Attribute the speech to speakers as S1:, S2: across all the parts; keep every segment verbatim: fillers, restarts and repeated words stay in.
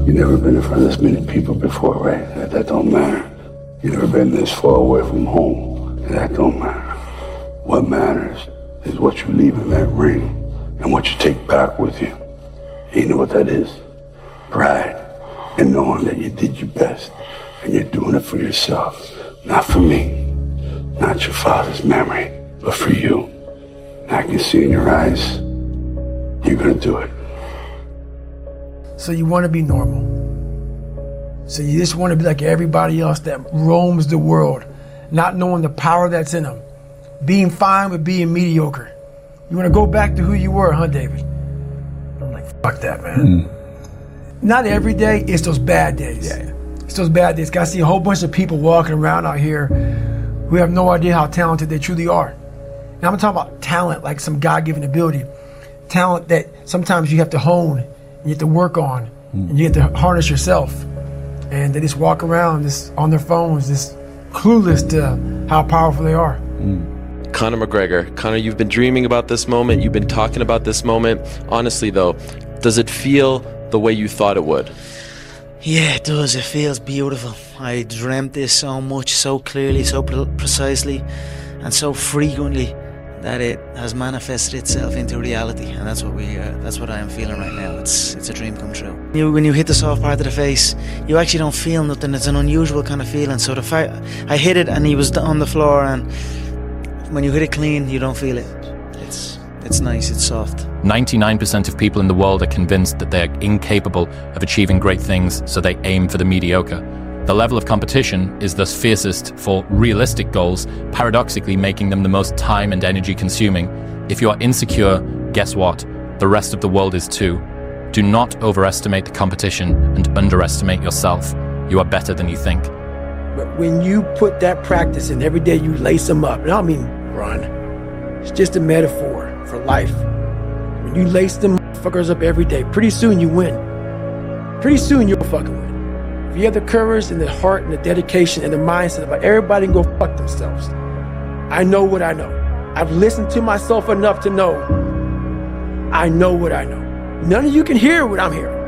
S1: You never been in front of this many people before, right? That, that don't matter. You never been this far away from home. That don't matter. What matters is what you leave in that ring and what you take back with you. You know what that is? Pride. And knowing that you did your best and you're doing it for yourself. Not for me. Not your father's memory, but for you. And I can see in your eyes, you're gonna do it.
S2: So you want to be normal. So you just want to be like everybody else that roams the world, not knowing the power that's in them. Being fine with being mediocre. You want to go back to who you were, huh, David? I'm like, fuck that, man. Mm. Not every day, it's those bad days. Yeah. It's those bad days. I see a whole bunch of people walking around out here who have no idea how talented they truly are. And I'm talking about talent, like some God-given ability. Talent that sometimes you have to hone, you have to work on, mm. and you have to harness yourself. And they just walk around just on their phones, just clueless to how powerful they are.
S3: Mm. Conor McGregor. Conor, you've been dreaming about this moment. You've been talking about this moment. Honestly, though, does it feel the way you thought it would?
S4: Yeah, it does. It feels beautiful. I dreamt this so much, so clearly, so pre- precisely, and so frequently that it has manifested itself into reality, and that's what we. Uh, that's what I am feeling right now. It's it's a dream come true. You, when you hit the soft part of the face, you actually don't feel nothing. It's an unusual kind of feeling. So the fact I hit it, and he was on the floor, and when you hit it clean, you don't feel it. It's it's nice. It's soft.
S5: ninety-nine percent of people in the world are convinced that they are incapable of achieving great things, so they aim for the mediocre. The level of competition is thus fiercest for realistic goals, paradoxically making them the most time and energy consuming. If you are insecure, guess what? The rest of the world is too. Do not overestimate the competition and underestimate yourself. You are better than you think.
S2: But when you put that practice in every day, you lace them up. And I don't mean run. It's just a metaphor for life. When you lace them fuckers up every day, pretty soon you win. Pretty soon you'll fucking win. If you have the courage and the heart and the dedication and the mindset about everybody can go fuck themselves. I know what I know. I've listened to myself enough to know I know what I know. None of you can hear what I'm hearing.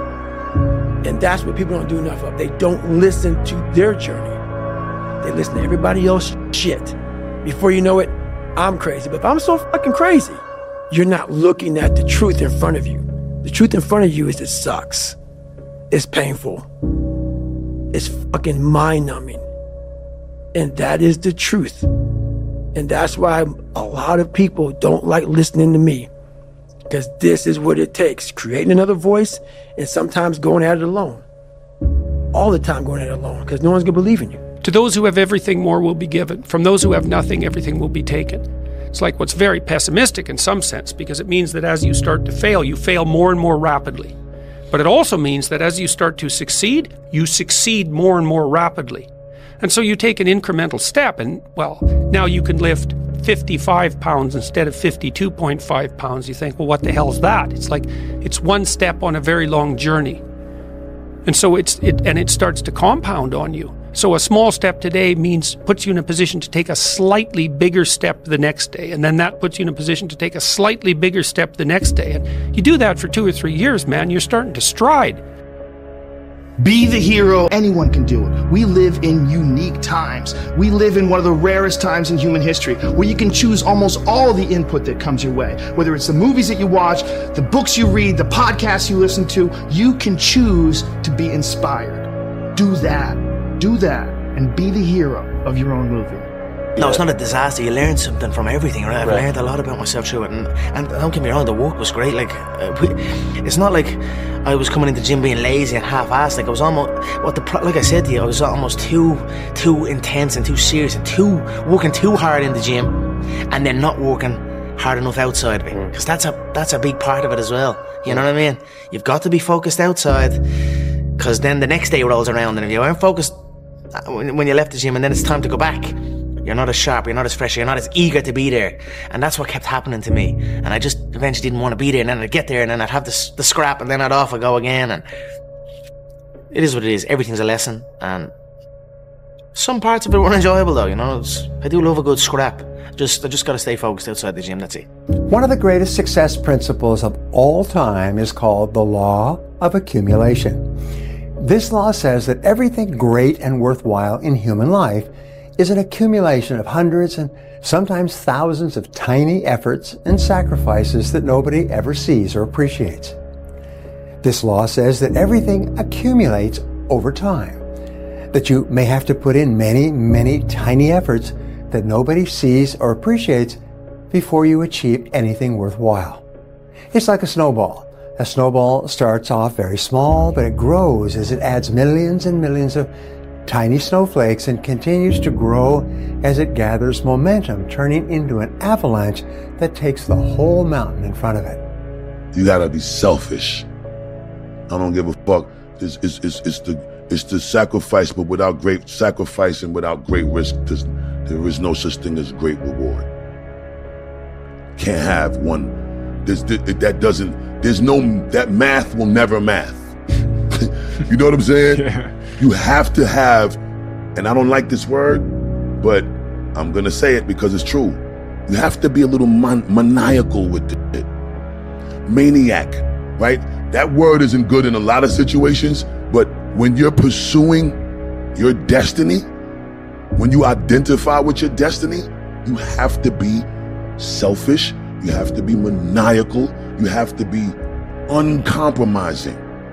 S2: And that's what people don't do enough of. They don't listen to their journey. They listen to everybody else's shit. Before you know it, I'm crazy. But if I'm so fucking crazy, you're not looking at the truth in front of you. The truth in front of you is it sucks. It's painful. It's fucking mind-numbing. And that is the truth. And that's why a lot of people don't like listening to me. Because this is what it takes. Creating another voice and sometimes going at it alone. All the time going at it alone because no one's going to believe in you.
S6: To those who have everything, more will be given. From those who have nothing, everything will be taken. It's like what's very pessimistic in some sense because it means that as you start to fail, you fail more and more rapidly. But it also means that as you start to succeed, you succeed more and more rapidly. And so you take an incremental step and, well, now you can lift fifty-five pounds instead of fifty-two point five pounds. You think, well, what the hell is that? It's like, it's one step on a very long journey. And so it's, it, and it starts to compound on you. So a small step today means, puts you in a position to take a slightly bigger step the next day. And then that puts you in a position to take a slightly bigger step the next day. And you do that for two or three years, man, you're starting to stride.
S7: Be the hero. Anyone can do it. We live in unique times. We live in one of the rarest times in human history where you can choose almost all the input that comes your way. Whether it's the movies that you watch, the books you read, the podcasts you listen to, you can choose to be inspired. Do that. Do that and be the hero of your own movie.
S4: No, it's not a disaster. You learn something from everything, right? I've right. learned a lot about myself through it. And, and don't get me wrong, the work was great. Like, uh, we, it's not like I was coming into the gym being lazy and half-assed. Like, I was almost, what the like I said to you, I was almost too, too intense and too serious and too, working too hard in the gym and then not working hard enough outside of it. Because that's a, that's a big part of it as well. You know what I mean? You've got to be focused outside because then the next day rolls around and if you aren't focused when you left the gym and then it's time to go back, you're not as sharp, you're not as fresh, you're not as eager to be there. And that's what kept happening to me. And I just eventually didn't want to be there. And then I'd get there and then I'd have the, the scrap and then I'd off I go again. And it is what it is. Everything's a lesson. And some parts of it were enjoyable though, you know. It's, I do love a good scrap. Just I just got to stay focused outside the gym, that's it.
S8: One of the greatest success principles of all time is called the law of accumulation. This law says that everything great and worthwhile in human life is an accumulation of hundreds and sometimes thousands of tiny efforts and sacrifices that nobody ever sees or appreciates. This law says that everything accumulates over time, that you may have to put in many, many tiny efforts that nobody sees or appreciates before you achieve anything worthwhile. It's like a snowball. A snowball starts off very small, but it grows as it adds millions and millions of tiny snowflakes and continues to grow as it gathers momentum, turning into an avalanche that takes the whole mountain in front of it.
S1: You gotta be selfish. I don't give a fuck. It's, it's, it's, it's the it's the sacrifice, but without great sacrifice and without great risk, there is no such thing as great reward. Can't have one. There's, that doesn't, there's no, that math will never math. You know what I'm saying? Yeah. You have to have, and I don't like this word, but I'm gonna say it because it's true. You have to be a little man, maniacal with it. Maniac, right? That word isn't good in a lot of situations, but when you're pursuing your destiny, when you identify with your destiny, you have to be selfish, you have to be maniacal, you have to be uncompromising.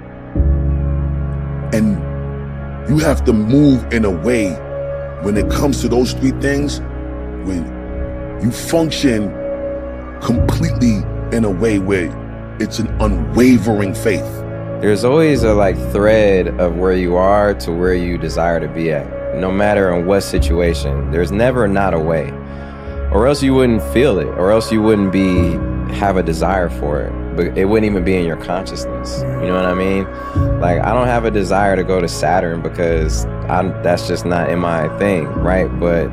S1: And you have to move in a way, when it comes to those three things, when you function completely in a way where it's an unwavering faith.
S9: There's always a like thread of where you are to where you desire to be at, no matter in what situation. There's never not a way, or else you wouldn't feel it, or else you wouldn't be have a desire for it, but it wouldn't even be in your consciousness. You know what I mean? Like, I don't have a desire to go to Saturn because I'm, that's just not in my thing, right? But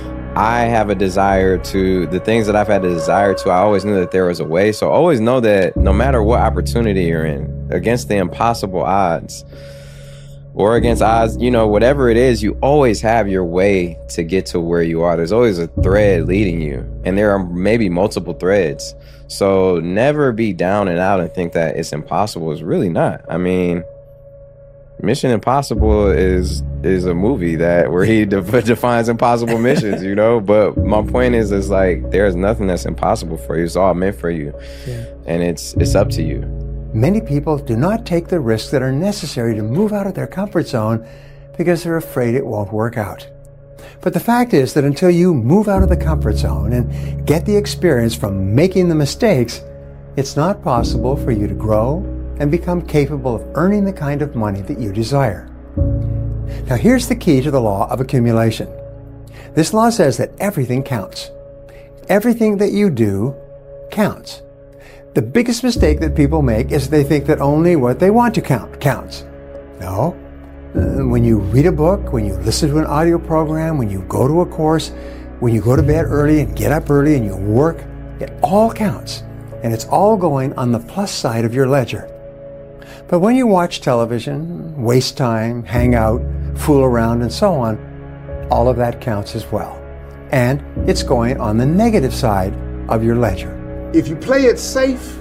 S9: I have a desire to, the things that I've had a desire to, I always knew that there was a way. So always know that no matter what opportunity you're in, against the impossible odds, or against odds, you know, whatever it is, you always have your way to get to where you are. There's always a thread leading you, and there are maybe multiple threads. So never be down and out and think that it's impossible. It's really not. I mean, Mission Impossible is is a movie that where he de- defines impossible missions, you know. But my point is, is like there's nothing that's impossible for you. It's all meant for you, yeah. And it's it's up to you.
S8: Many people do not take the risks that are necessary to move out of their comfort zone because they're afraid it won't work out. But the fact is that until you move out of the comfort zone and get the experience from making the mistakes, it's not possible for you to grow and become capable of earning the kind of money that you desire. Now here's the key to the law of accumulation. This law says that everything counts. Everything that you do counts. The biggest mistake that people make is they think that only what they want to count counts. No. When you read a book, when you listen to an audio program, when you go to a course, when you go to bed early and get up early and you work, it all counts. And it's all going on the plus side of your ledger. But when you watch television, waste time, hang out, fool around, and so on, all of that counts as well. And it's going on the negative side of your ledger.
S10: If you play it safe,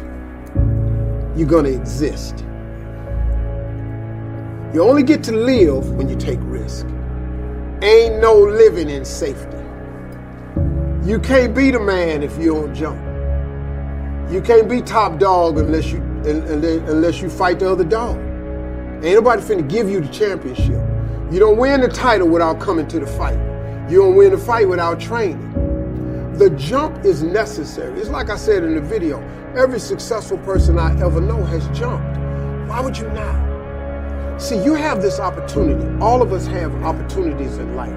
S10: you're going to exist. You only get to live when you take risk. Ain't no living in safety. You can't be the man if you don't jump. You can't be top dog unless you unless you fight the other dog. Ain't nobody finna give you the championship. You don't win the title without coming to the fight. You don't win the fight without training. The jump is necessary. It's like I said in the video, every successful person I ever know has jumped. Why would you not? See, you have this opportunity. All of us have opportunities in life.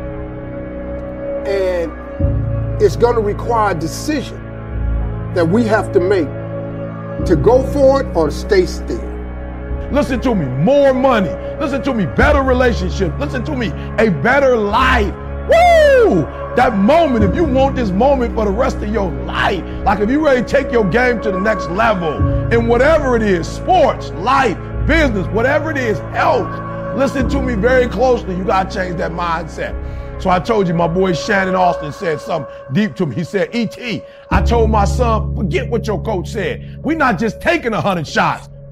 S10: And it's gonna require a decision that we have to make to go for it or to stay still.
S11: Listen to me, more money. Listen to me, better relationship. Listen to me, a better life. Woo! That moment, if you want this moment for the rest of your life, like if you ready to take your game to the next level, in whatever it is, sports, life, business, whatever it is, health, listen to me very closely. You gotta change that mindset. So I told you, my boy Shannon Austin said something deep to me. He said, E T, I told my son, forget what your coach said. We're not just taking one hundred shots.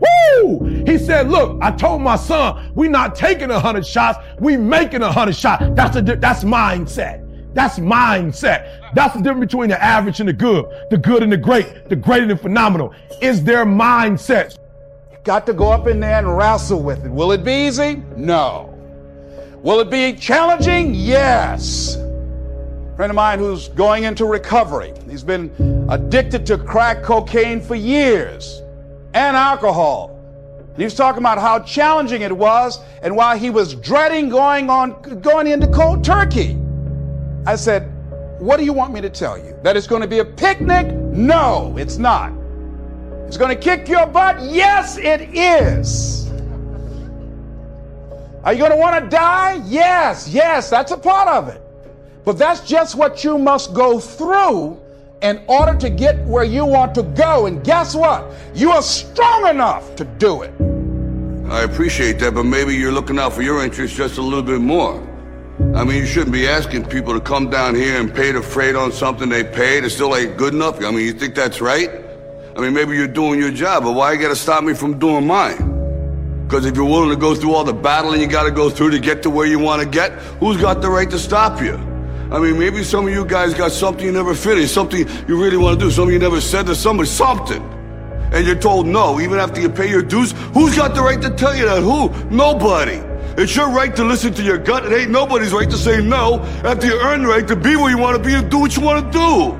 S11: Woo! He said, look, I told my son, we not taking a hundred shots, we making a hundred shots. That's a, that's mindset. That's mindset. That's the difference between the average and the good, the good and the great, the great and the phenomenal, is their mindset.
S12: You got to go up in there and wrestle with it. Will it be easy? No. Will it be challenging? Yes. A friend of mine who's going into recovery. He's been addicted to crack cocaine for years and alcohol. And he was talking about how challenging it was and why he was dreading going on, going into cold turkey. I said, what do you want me to tell you? That it's going to be a picnic? No, it's not. It's going to kick your butt? Yes, it is. Are you going to want to die? Yes, yes, that's a part of it. But that's just what you must go through in order to get where you want to go. And guess what? You are strong enough to do it.
S1: I appreciate that, but maybe you're looking out for your interests just a little bit more. I mean, you shouldn't be asking people to come down here and pay the freight on something they paid. It still ain't good enough. I mean, you think that's right? I mean, maybe you're doing your job, but why you gotta stop me from doing mine? Because if you're willing to go through all the battling you gotta go through to get to where you want to get, who's got the right to stop you? I mean, maybe some of you guys got something you never finished, something you really want to do, something you never said to somebody, something. And you're told no, even after you pay your dues. Who's got the right to tell you that? Who? Nobody. It's your right to listen to your gut. It ain't nobody's right to say no after you earn the right to be where you want to be and do what you want to do.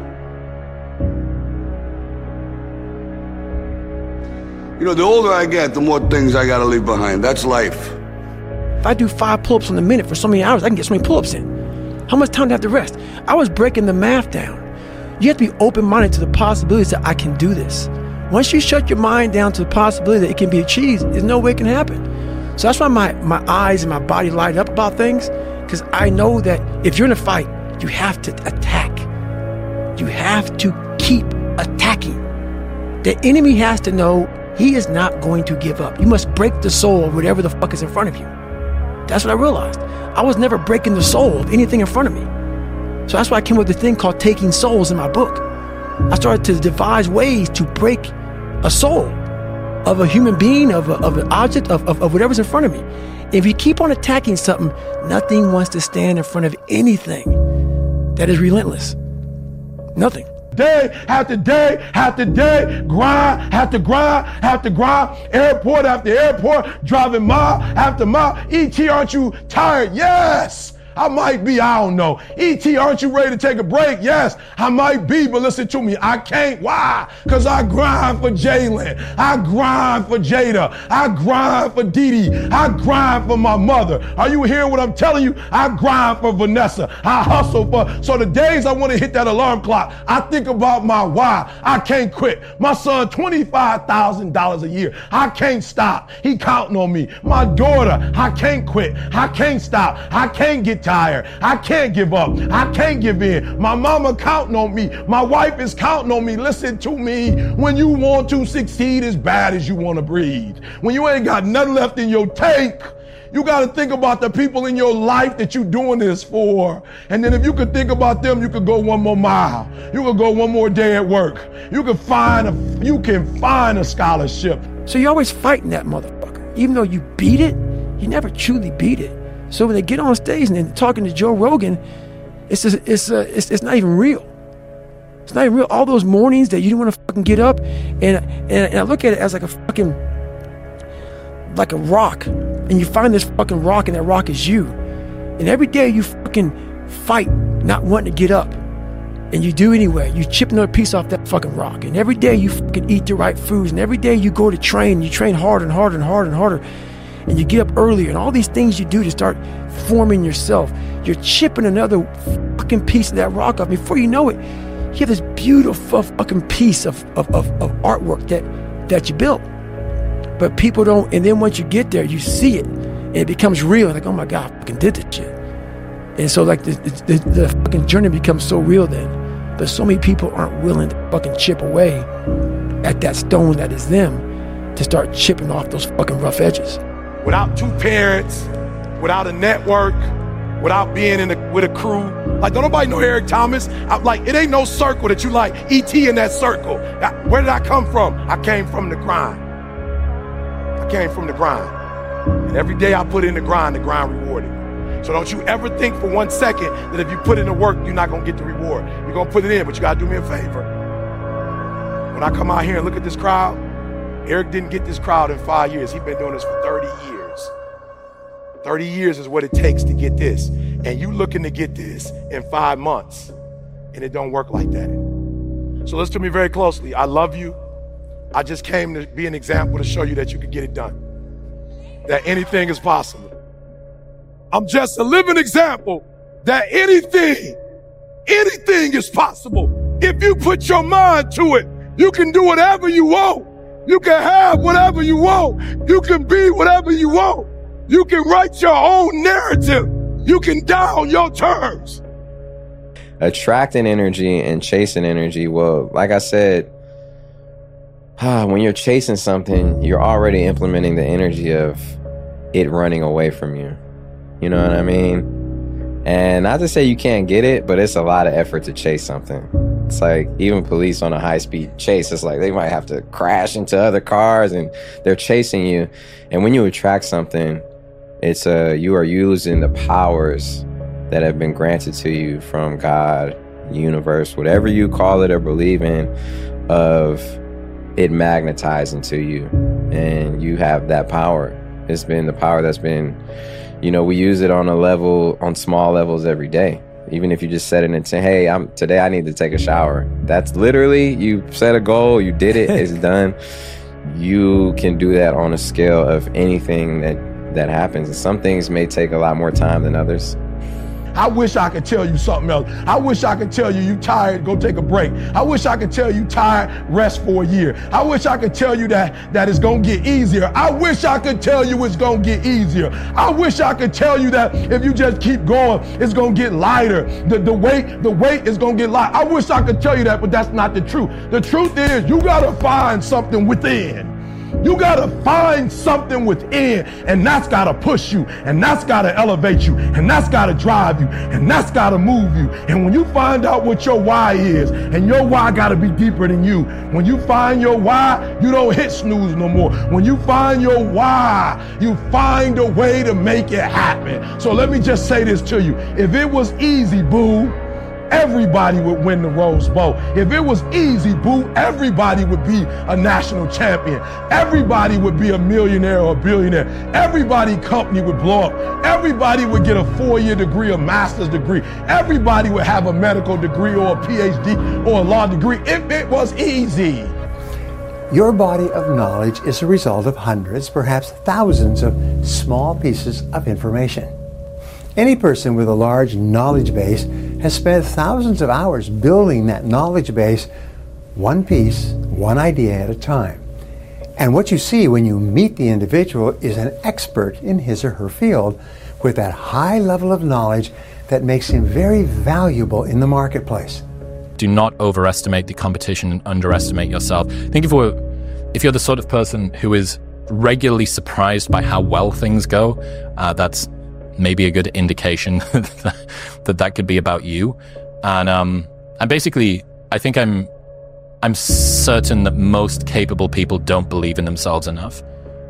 S1: You know, the older I get, the more things I gotta leave behind. That's life.
S2: If I do five pull-ups in a minute for so many hours, I can get so many pull-ups in. How much time do I have to rest? I was breaking the math down. You have to be open-minded to the possibilities that I can do this. Once you shut your mind down to the possibility that it can be achieved, there's no way it can happen. So that's why my, my eyes and my body light up about things, because I know that if you're in a fight, you have to attack. You have to keep attacking. The enemy has to know he is not going to give up. You must break the soul of whatever the fuck is in front of you. That's what I realized. I was never breaking the soul of anything in front of me. So that's why I came up with a thing called Taking Souls in my book. I started to devise ways to break a soul of a human being, of, a, of an object, of, of, of whatever's in front of me. If you keep on attacking something, nothing wants to stand in front of anything that is relentless. Nothing.
S11: Day after day after day, grind after grind after grind, airport after airport, driving mile after mile. E T, aren't you tired? Yes, I might be, I don't know. E T, aren't you ready to take a break? Yes, I might be, but listen to me, I can't. Why? Because I grind for Jalen. I grind for Jada. I grind for Dee Dee. I grind for my mother. Are you hearing what I'm telling you? I grind for Vanessa. I hustle for, so the days I want to hit that alarm clock, I think about my why. I can't quit. My son, twenty-five thousand dollars a year. I can't stop. He counting on me. My daughter, I can't quit. I can't stop. I can't get tired. I can't give up. I can't give in. My mama counting on me. My wife is counting on me. Listen to me. When you want to succeed as bad as you want to breathe, when you ain't got nothing left in your tank, you got to think about the people in your life that you're doing this for. And then if you could think about them, you could go one more mile. You could go one more day at work. You could find a, you can find a scholarship.
S2: So you're always fighting that motherfucker. Even though you beat it, you never truly beat it. So when they get on stage and they're talking to Joe Rogan, it's just, it's, uh, it's it's not even real. It's not even real. All those mornings that you didn't want to fucking get up, and, and and I look at it as like a fucking like a rock, and you find this fucking rock, and that rock is you. And every day you fucking fight not wanting to get up, and you do anyway. You chip another piece off that fucking rock, and every day you fucking eat the right foods, and every day you go to train, you train harder and harder and harder and harder. And you get up earlier, and all these things you do to start forming yourself. You're chipping another fucking piece of that rock off. Before you know it, you have this beautiful fucking piece of, of, of, of artwork that, that you built. But people don't, and then once you get there, you see it, and it becomes real. Like, oh my God, I fucking did this shit. And so like the, the, the fucking journey becomes so real then. But so many people aren't willing to fucking chip away at that stone that is them to start chipping off those fucking rough edges.
S11: Without two parents, without a network, without being in a, with a crew. Like, don't nobody know Eric Thomas. I'm like, it ain't no circle that you like. E T in that circle. Where did I come from? I came from the grind. came from the grind. And every day I put in the grind, the grind rewarded me. So don't you ever think for one second that if you put in the work, you're not gonna get the reward. You're gonna put it in, but you gotta do me a favor. When I come out here and look at this crowd, Eric didn't get this crowd in five years. He's been doing this for thirty years. thirty years is what it takes to get this. And you looking to get this in five months, and it don't work like that. So listen to me very closely. I love you. I just came to be an example to show you that you can get it done, that anything is possible. I'm just a living example that anything, anything is possible. If you put your mind to it, you can do whatever you want. You can have whatever you want. You can be whatever you want. You can write your own narrative. You can die on your terms.
S9: Attracting energy and chasing energy. Well, like I said, when you're chasing something, you're already implementing the energy of it running away from you. You know what I mean? And not to say you can't get it, but it's a lot of effort to chase something. It's like even police on a high-speed chase, it's like they might have to crash into other cars and they're chasing you. And when you attract something, it's uh, you are using the powers that have been granted to you from God, universe, whatever you call it or believe in, of it magnetizing to you. And you have that power. It's been the power that's been, you know, we use it on a level, on small levels every day. Even if you just set it and say, hey, I'm today I need to take a shower. That's literally, you set a goal, you did it, it's done. You can do that on a scale of anything that, that happens. And some things may take a lot more time than others.
S11: I wish I could tell you something else. I wish I could tell you you tired, go take a break. I wish I could tell you tired, rest for a year. I wish I could tell you that, that it's gonna get easier. I wish I could tell you it's gonna get easier. I wish I could tell you that if you just keep going, it's gonna get lighter. The, the weight, the weight is gonna get light. I wish I could tell you that, but that's not the truth. The truth is you gotta find something within. You gotta find something within, and that's gotta push you, and that's gotta elevate you, and that's gotta drive you, and that's gotta move you. And when you find out what your why is, and your why gotta be deeper than you, when you find your why, you don't hit snooze no more. When you find your why, you find a way to make it happen. So let me just say this to you. If it was easy, boo, everybody would win the Rose Bowl. If it was easy, boo, everybody would be a national champion. Everybody would be a millionaire or a billionaire. Everybody company would blow up. Everybody would get a four-year degree, a master's degree. Everybody would have a medical degree or a P H D or a law degree if it was easy.
S8: Your body of knowledge is a result of hundreds, perhaps thousands of small pieces of information. Any person with a large knowledge base has spent thousands of hours building that knowledge base, one piece, one idea at a time. And what you see when you meet the individual is an expert in his or her field with that high level of knowledge that makes him very valuable in the marketplace.
S5: Do not overestimate the competition and underestimate yourself. Think if we're, if you're the sort of person who is regularly surprised by how well things go, uh, that's maybe a good indication that that could be about you. And um, and basically, I think I'm I'm certain that most capable people don't believe in themselves enough.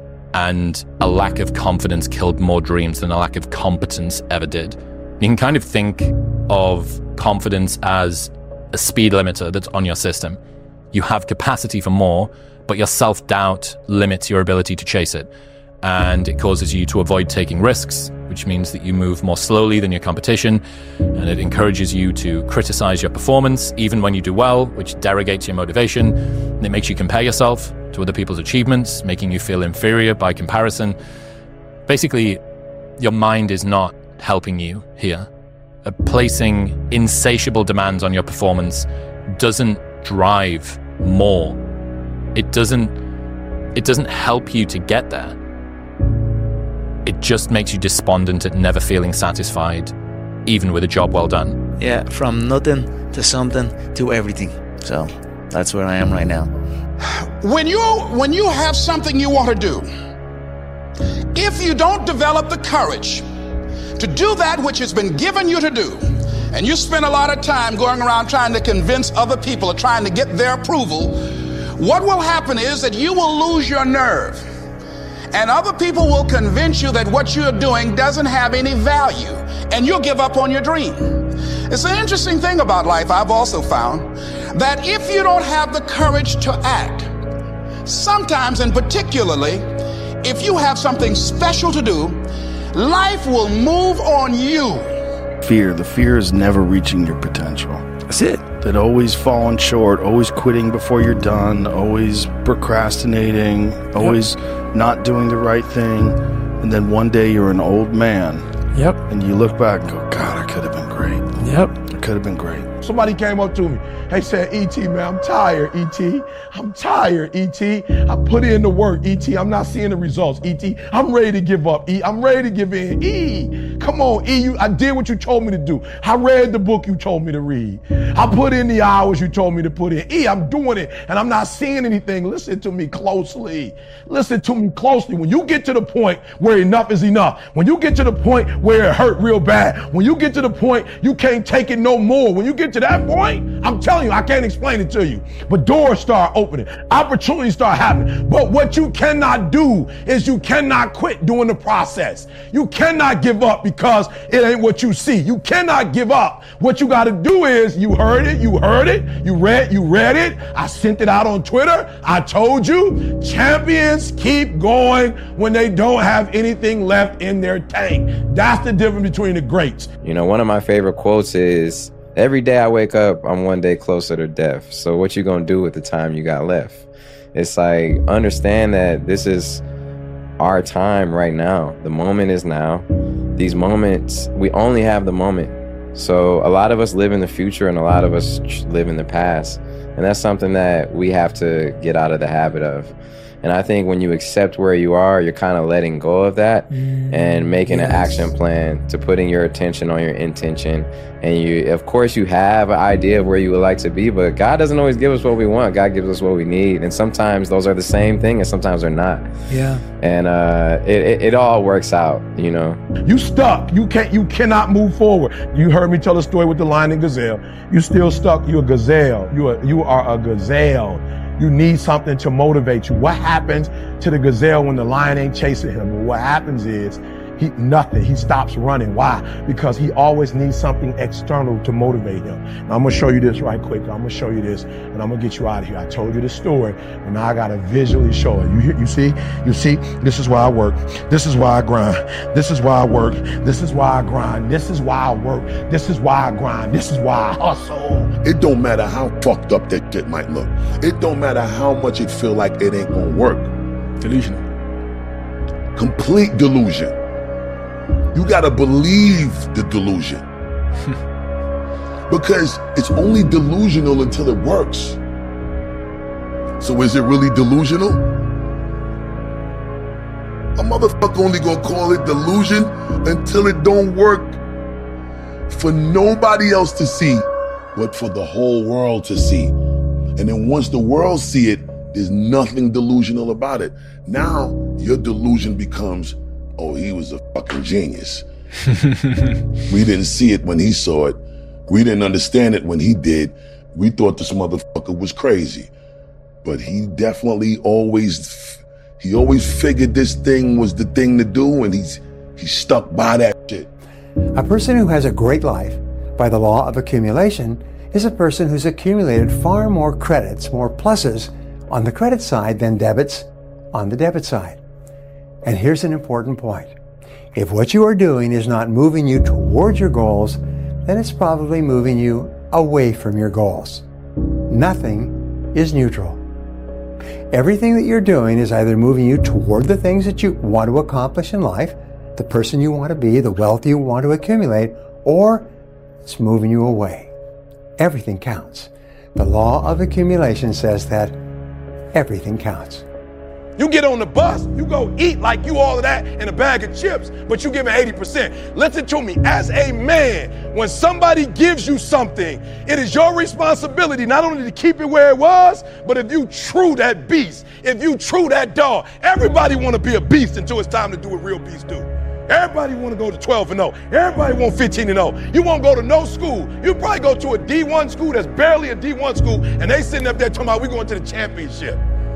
S5: And a lack of confidence killed more dreams than a lack of competence ever did. You can kind of think of confidence as a speed limiter that's on your system. You have capacity for more, but your self-doubt limits your ability to chase it. And it causes you to avoid taking risks, which means that you move more slowly than your competition, and it encourages you to criticize your performance even when you do well, which derogates your motivation, and it makes you compare yourself to other people's achievements, making you feel inferior by comparison. Basically, your mind is not helping you here. Uh, placing insatiable demands on your performance doesn't drive more. It doesn't, it doesn't help you to get there. It just makes you despondent at never feeling satisfied, even with a job well done.
S4: Yeah, from nothing to something to everything. So that's where I am right now.
S12: When you when you have something you want to do, if you don't develop the courage to do that which has been given you to do, and you spend a lot of time going around trying to convince other people or trying to get their approval, what will happen is that you will lose your nerve. And other people will convince you that what you're doing doesn't have any value, and you'll give up on your dream. It's an interesting thing about life, I've also found, that if you don't have the courage to act, sometimes and particularly, if you have something special to do, life will move on you.
S13: Fear, the fear is never reaching your potential. That's it. That always falling short, always quitting before you're done, always procrastinating, always yep. not doing the right thing. And then one day you're an old man.
S2: Yep.
S13: And you look back and go, God, I could have been great.
S2: Yep.
S13: It could have been great.
S11: Somebody came up to me. They said, E T, man, I'm tired, E T. I'm tired, E T. I put in the work, E T. I'm not seeing the results, E T. I'm ready to give up, E. I'm ready to give in. E, come on, E. You, I did what you told me to do. I read the book you told me to read. I put in the hours you told me to put in. E, I'm doing it, and I'm not seeing anything. Listen to me closely. Listen to me closely. When you get to the point where enough is enough, when you get to the point where it hurt real bad, when you get to the point you can't take it no more, when you get to that point, I'm telling you, I can't explain it to you, but doors start opening, opportunities start happening. But what you cannot do is you cannot quit doing the process. You cannot give up because it ain't what you see. You cannot give up. What you got to do is, you heard it, you heard it, you read, you read it. I sent it out on Twitter. I told you, champions keep going when they don't have anything left in their tank. That's the difference between the greats.
S9: You know, one of my favorite quotes is, every day I wake up, I'm one day closer to death. So what you gonna do with the time you got left? It's like, understand that this is our time right now. The moment is now. These moments, we only have the moment. So a lot of us live in the future and a lot of us live in the past. And that's something that we have to get out of the habit of. And I think when you accept where you are, you're kind of letting go of that mm, and making yes. an action plan to putting your attention on your intention. And you, of course, you have an idea of where you would like to be, but God doesn't always give us what we want. God gives us what we need. And sometimes those are the same thing and sometimes they're not.
S2: Yeah.
S9: And uh, it, it, it all works out, you know.
S11: You stuck. You can't, you cannot move forward. You heard me tell the story with the lion and gazelle. You still stuck. You're a gazelle. You are, you are a gazelle. You need something to motivate you. What happens to the gazelle when the lion ain't chasing him? What happens is he nothing. He stops running. Why? Because he always needs something external to motivate him. Now, I'm gonna show you this right quick. I'm gonna show you this, and I'm gonna get you out of here. I told you the story, and now I gotta visually show it. You you see, you see. This is why I work. This is why I grind. This is why I work. This is why I grind. This is why I work. This is why I grind. This is why I hustle.
S1: It don't matter how fucked up that shit might look. It don't matter how much it feel like it ain't gonna work.
S11: Delusional.
S1: Complete delusion. You gotta believe the delusion. Because it's only delusional until it works. So is it really delusional? A motherfucker only gonna call it delusion until it don't work for nobody else to see, but for the whole world to see. And then once the world see it, there's nothing delusional about it. Now your delusion becomes, oh, he was a fucking genius. We didn't see it when he saw it. We didn't understand it when he did. We thought this motherfucker was crazy. But he definitely always, he always figured this thing was the thing to do, and he's, he's stuck by that shit.
S8: A person who has a great life by the law of accumulation is a person who's accumulated far more credits, more pluses on the credit side than debits on the debit side. And here's an important point. If what you are doing is not moving you towards your goals, then it's probably moving you away from your goals. Nothing is neutral. Everything that you're doing is either moving you toward the things that you want to accomplish in life, the person you want to be, the wealth you want to accumulate, or it's moving you away. Everything counts. The law of accumulation says that everything counts.
S11: You get on the bus, you go eat like you all of that in a bag of chips, but you give it eighty percent. Listen to me, as a man, when somebody gives you something, it is your responsibility not only to keep it where it was, but if you true that beast, if you true that dog, everybody want to be a beast until it's time to do what real beasts do. Everybody want to go to twelve and oh. Everybody want fifteen and oh. You won't go to no school. You probably go to a D one school that's barely a D one school, and they sitting up there talking about we going to the championship.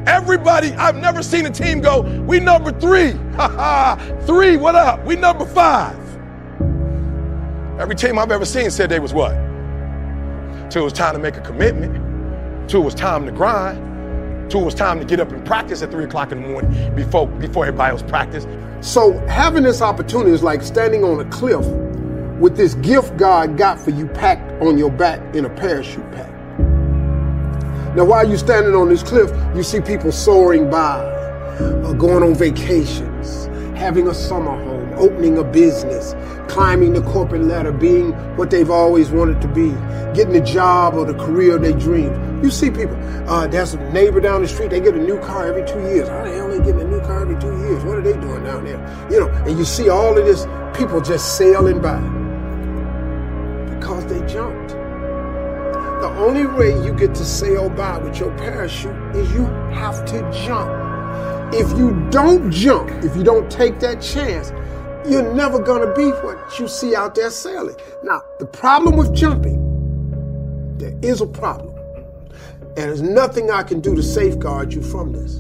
S11: Everybody, I've never seen a team go, we number three. Ha ha, three, what up? We number five. Every team I've ever seen said they was what? Till it was time to make a commitment. Till it was time to grind. Till it was time to get up and practice at three o'clock in the morning before, before everybody else practiced.
S10: So having this opportunity is like standing on a cliff with this gift God got for you packed on your back in a parachute pack. Now, while you're standing on this cliff, you see people soaring by, uh, going on vacations, having a summer home, opening a business, climbing the corporate ladder, being what they've always wanted to be, getting the job or the career they dreamed. You see people, uh, there's a neighbor down the street, they get a new car every two years. How the hell are they getting a new car every two years? What are they doing down there? You know, and you see all of this, people just sailing by because they jumped. The only way you get to sail by with your parachute is you have to jump. If you don't jump, if you don't take that chance, you're never gonna be what you see out there sailing. Now, the problem with jumping, there is a problem. And there's nothing I can do to safeguard you from this.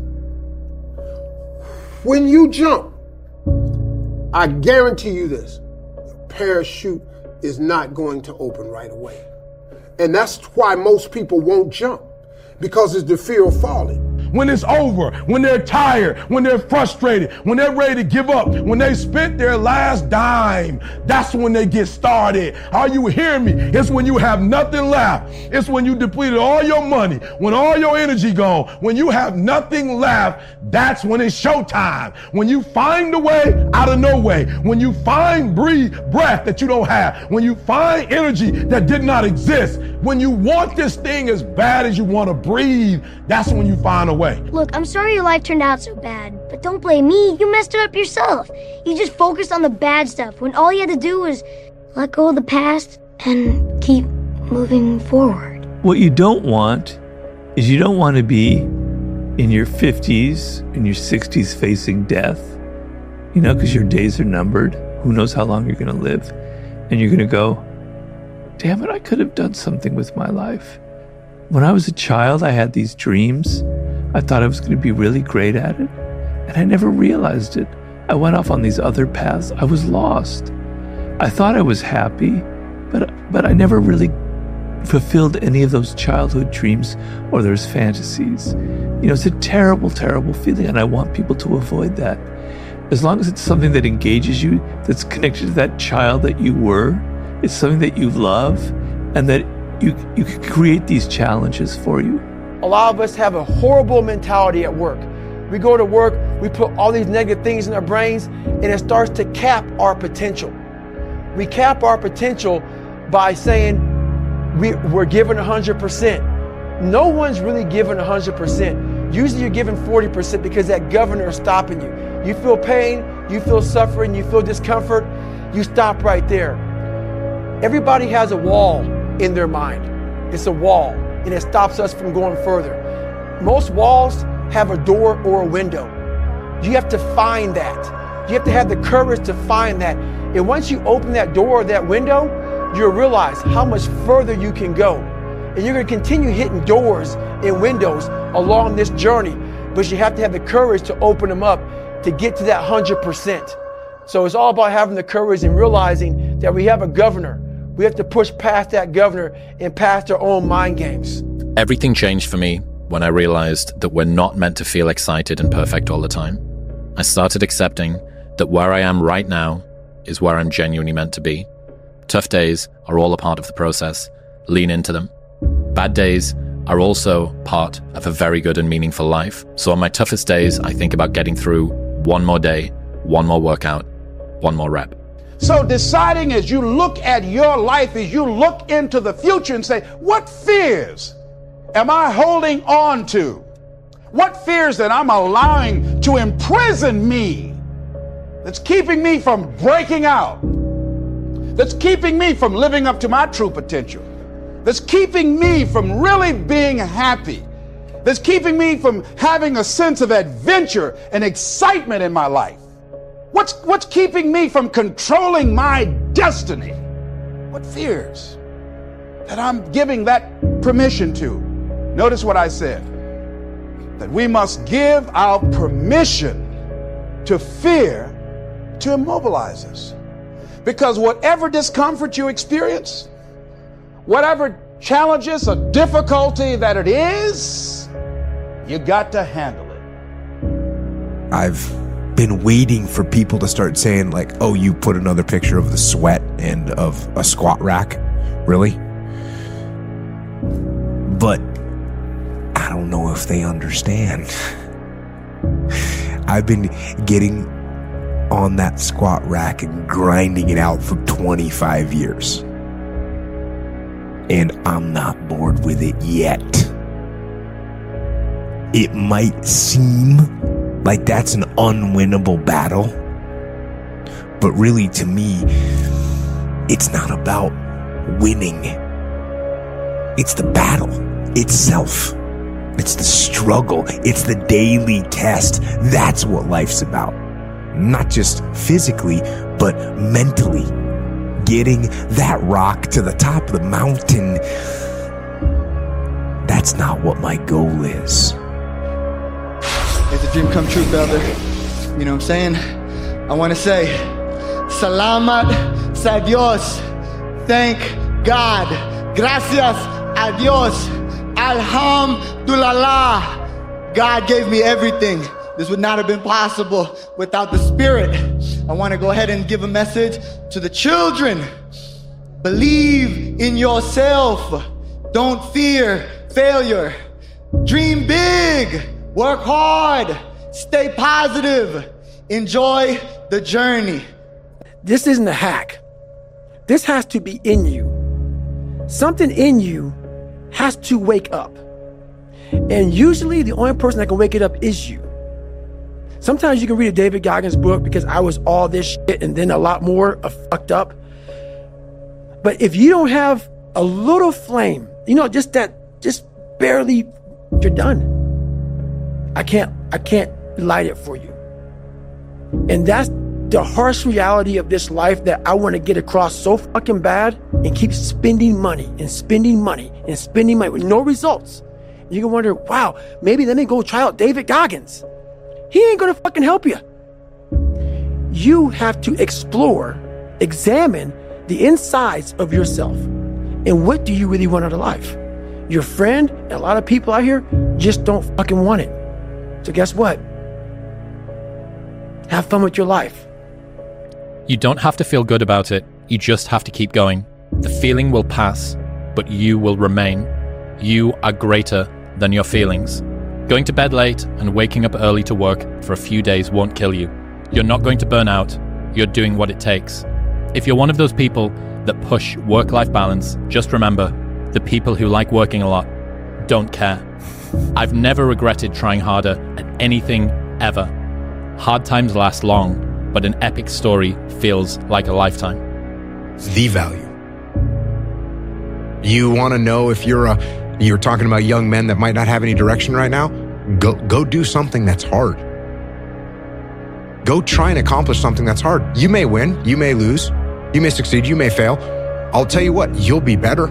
S10: When you jump, I guarantee you this, the parachute is not going to open right away. And that's why most people won't jump, because it's the fear of falling.
S11: When it's over, when they're tired, when they're frustrated, when they're ready to give up, when they spent their last dime, that's when they get started. Are you hearing me? It's when you have nothing left. It's when you depleted all your money, when all your energy gone, when you have nothing left, that's when it's showtime. When you find a way out of no way, when you find breathe, breath that you don't have, when you find energy that did not exist, when you want this thing as bad as you want to breathe, that's when you find a way.
S14: Look, I'm sorry your life turned out so bad, but don't blame me. You messed it up yourself. You just focused on the bad stuff when all you had to do was let go of the past and keep moving forward.
S15: What you don't want is you don't want to be in your fifties, in your sixties facing death, you know, because your days are numbered. Who knows how long you're going to live? And you're going to go, damn it, I could have done something with my life. When I was a child, I had these dreams. I thought I was going to be really great at it, and I never realized it. I went off on these other paths. I was lost. I thought I was happy, but but I never really fulfilled any of those childhood dreams or those fantasies. You know, it's a terrible, terrible feeling, and I want people to avoid that. As long as it's something that engages you, that's connected to that child that you were, it's something that you love, and that you you can create these challenges for you.
S2: A lot of us have a horrible mentality at work. We go to work, we put all these negative things in our brains, and it starts to cap our potential. We cap our potential by saying we, we're giving one hundred percent. No one's really giving one hundred percent. Usually you're giving forty percent because that governor is stopping you. You feel pain, you feel suffering, you feel discomfort, you stop right there. Everybody has a wall in their mind. It's a wall, and it stops us from going further. Most walls have a door or a window. You have to find that. You have to have the courage to find that. And once you open that door or that window, you'll realize how much further you can go. And you're going to continue hitting doors and windows along this journey, but you have to have the courage to open them up to get to that one hundred percent. So it's all about having the courage and realizing that we have a governor. We have to push past that governor and past our own mind games.
S5: Everything changed for me when I realized that we're not meant to feel excited and perfect all the time. I started accepting that where I am right now is where I'm genuinely meant to be. Tough days are all a part of the process. Lean into them. Bad days are also part of a very good and meaningful life. So on my toughest days, I think about getting through one more day, one more workout, one more rep.
S12: So deciding as you look at your life, as you look into the future and say, what fears am I holding on to? What fears that I'm allowing to imprison me, that's keeping me from breaking out, that's keeping me from living up to my true potential, that's keeping me from really being happy, that's keeping me from having a sense of adventure and excitement in my life? What's, what's keeping me from controlling my destiny? What fears that I'm giving that permission to? Notice what I said. that we must give our permission to fear to immobilize us. Because whatever discomfort you experience, whatever challenges or difficulty that it is, you got to handle it.
S16: I've been waiting for people to start saying like, oh, you put another picture of the sweat and of a squat rack. Really? But I don't know if they understand. I've been getting on that squat rack and grinding it out for twenty-five years. And I'm not bored with it yet. It might seem like that's an unwinnable battle, but really to me, it's not about winning. It's the battle itself. It's the struggle. It's the daily test. That's what life's about. Not just physically, but mentally. Getting that rock to the top of the mountain. That's not what my goal is.
S17: It's a dream come true, brother. You know what I'm saying? I want to say, Salamat sa Dios. Thank God. Gracias a Dios. Alhamdulillah. God gave me everything. This would not have been possible without the Spirit. I want to go ahead and give a message to the children. Believe in yourself. Don't fear failure. Dream big. Work hard. Stay positive. Enjoy the journey.
S2: This isn't a hack. This has to be in you. Something in you has to wake up. And usually the only person that can wake it up is you. Sometimes you can read a David Goggins book because I was all this shit and then a lot more of fucked up. But if you don't have a little flame, you know, just that, just barely, you're done. I can't, I can't light it for you. And that's the harsh reality of this life that I want to get across so fucking bad and keep spending money and spending money and spending money with no results. You can wonder, wow, maybe let me go try out David Goggins. He ain't gonna fucking help you. You have to explore, examine the insides of yourself. And what do you really want out of life? Your friend and a lot of people out here just don't fucking want it. So guess what? Have fun with your life.
S5: You don't have to feel good about it. You just have to keep going. The feeling will pass, but you will remain. You are greater than your feelings. Going to bed late and waking up early to work for a few days won't kill you. You're not going to burn out. You're doing what it takes. If you're one of those people that push work-life balance, just remember, the people who like working a lot don't care. I've never regretted trying harder at anything ever. Hard times last long, but an epic story feels like a lifetime.
S16: The value. You want to know if you're a You're talking about young men that might not have any direction right now? Go go do something that's hard. Go try and accomplish something that's hard. You may win, you may lose, you may succeed, you may fail. I'll tell you what, you'll be better.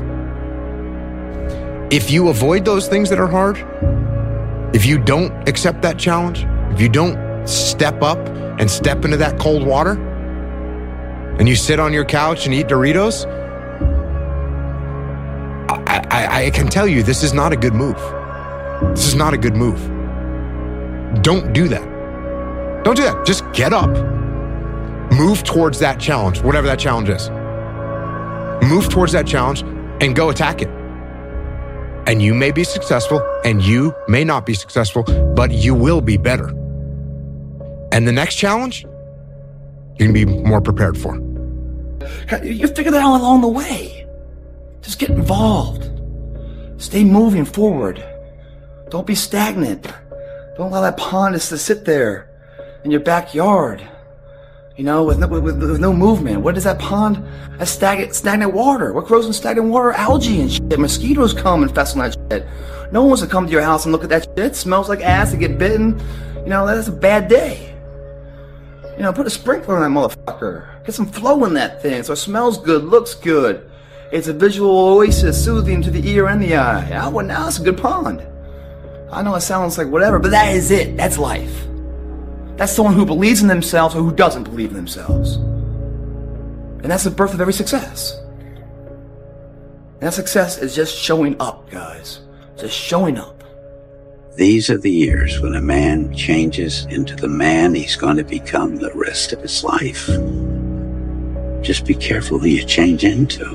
S16: If you avoid those things that are hard, if you don't accept that challenge, if you don't step up and step into that cold water, and you sit on your couch and eat Doritos, I, I, I can tell you this is not a good move. This is not a good move. Don't do that. Don't do that. Just get up. Move towards that challenge, whatever that challenge is. Move towards that challenge and go attack it. And you may be successful and you may not be successful, but you will be better. And the next challenge, you're going to be more prepared for.
S18: You figure that out along the way. Just get involved. Stay moving forward. Don't be stagnant. Don't allow that pond just to sit there in your backyard, you know, with no, with, with no movement. What is that pond? That's stagnant, stagnant water. What grows in stagnant water? Algae and shit. Mosquitoes come and fest on that shit. No one wants to come to your house and look at that shit. It smells like ass and get bitten. You know, that's a bad day. You know, put a sprinkler on that motherfucker. Get some flow in that thing so it smells good, looks good. It's a visual oasis, soothing to the ear and the eye. Oh, well, now it's a good pond. I know it sounds like whatever, but that is it. That's life. That's someone who believes in themselves or who doesn't believe in themselves. And that's the birth of every success. And that success is just showing up, guys. Just showing up.
S19: These are the years when a man changes into the man he's going to become the rest of his life. Just be careful who you change into.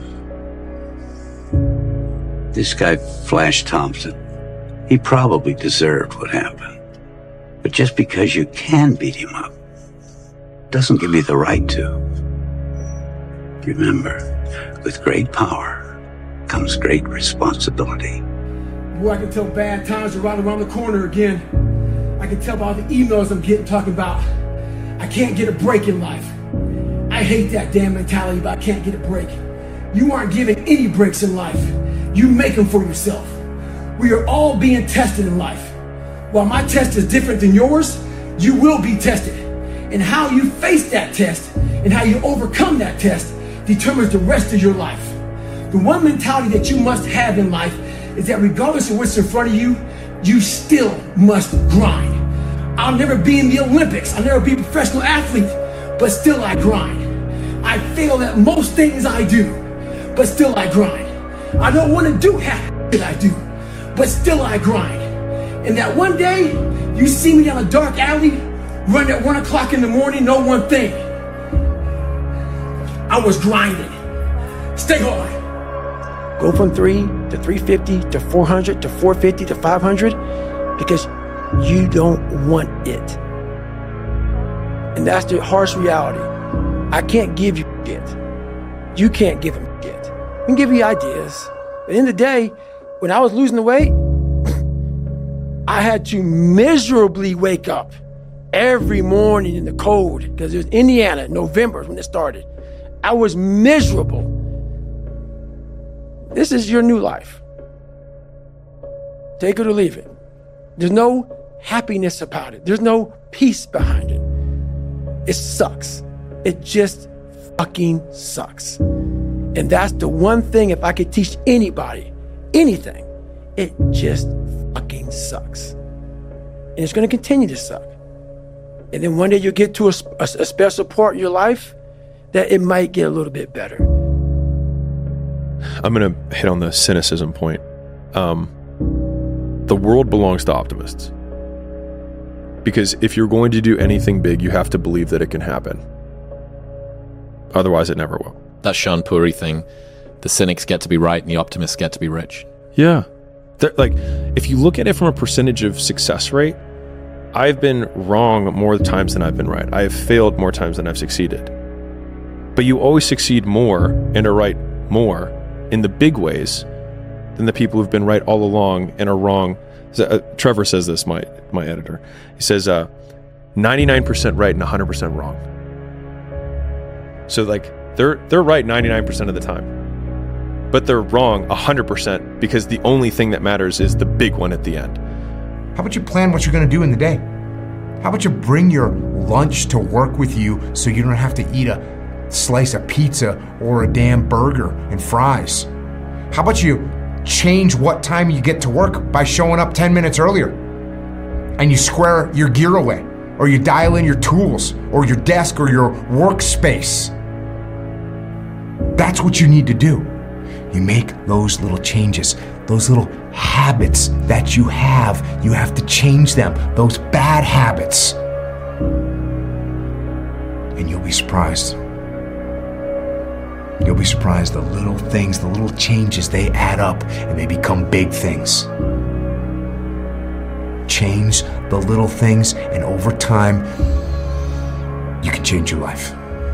S19: This guy, Flash Thompson, he probably deserved what happened. But just because you can beat him up doesn't give you the right to. Remember, with great power comes great responsibility.
S2: Boy, I can tell bad times are right around the corner again. I can tell by the emails I'm getting talking about I can't get a break in life. I hate that damn mentality about I can't get a break. You aren't given any breaks in life. You make them for yourself. We are all being tested in life. While my test is different than yours, you will be tested. And how you face that test and how you overcome that test determines the rest of your life. The one mentality that you must have in life is that regardless of what's in front of you, you still must grind. I'll never be in the Olympics. I'll never be a professional athlete, but still I grind. I fail at most things I do, but still I grind. I don't want to do half that I do, but still I grind. And that one day, you see me down a dark alley, run at one o'clock in the morning, know one thing. I was grinding. Stay hard. Go from three to three fifty to four hundred to four fifty to five hundred because you don't want it. And that's the harsh reality. I can't give you shit. You can't give them shit. I can give you ideas. But in the day, when I was losing the weight, I had to miserably wake up every morning in the cold because it was Indiana, November when it started. I was miserable. This is your new life. Take it or leave it. There's no happiness about it. There's no peace behind it. It sucks. It just fucking sucks. And that's the one thing, if I could teach anybody anything, it just fucking sucks. And it's going to continue to suck. And then one day you'll get to a, a, a special part in your life that it might get a little bit better.
S20: I'm going to hit on the cynicism point. Um, the world belongs to optimists. Because if you're going to do anything big, you have to believe that it can happen. Otherwise, it never will.
S5: That Sean Puri thing, the cynics get to be right and the optimists get to be rich.
S20: Yeah. They're, like, if you look at it from a percentage of success rate, I've been wrong more times than I've been right. I have failed more times than I've succeeded. But you always succeed more and are right more in the big ways than the people who've been right all along and are wrong. Uh, Trevor says this, my my editor. He says uh, ninety-nine percent right and one hundred percent wrong. So like they're they're right ninety-nine percent of the time, but they're wrong one hundred percent because the only thing that matters is the big one at the end.
S21: How about you plan what you're going to do in the day? How about you bring your lunch to work with you so you don't have to eat a slice of pizza or a damn burger and fries? How about you change what time you get to work by showing up ten minutes earlier? And you square your gear away, or you dial in your tools, or your desk, or your workspace. That's what you need to do. You make those little changes, those little habits that you have, you have to change them, those bad habits. And you'll be surprised. You'll be surprised the little things, the little changes, they add up and they become big things. Change the little things, and over time, you can change your life.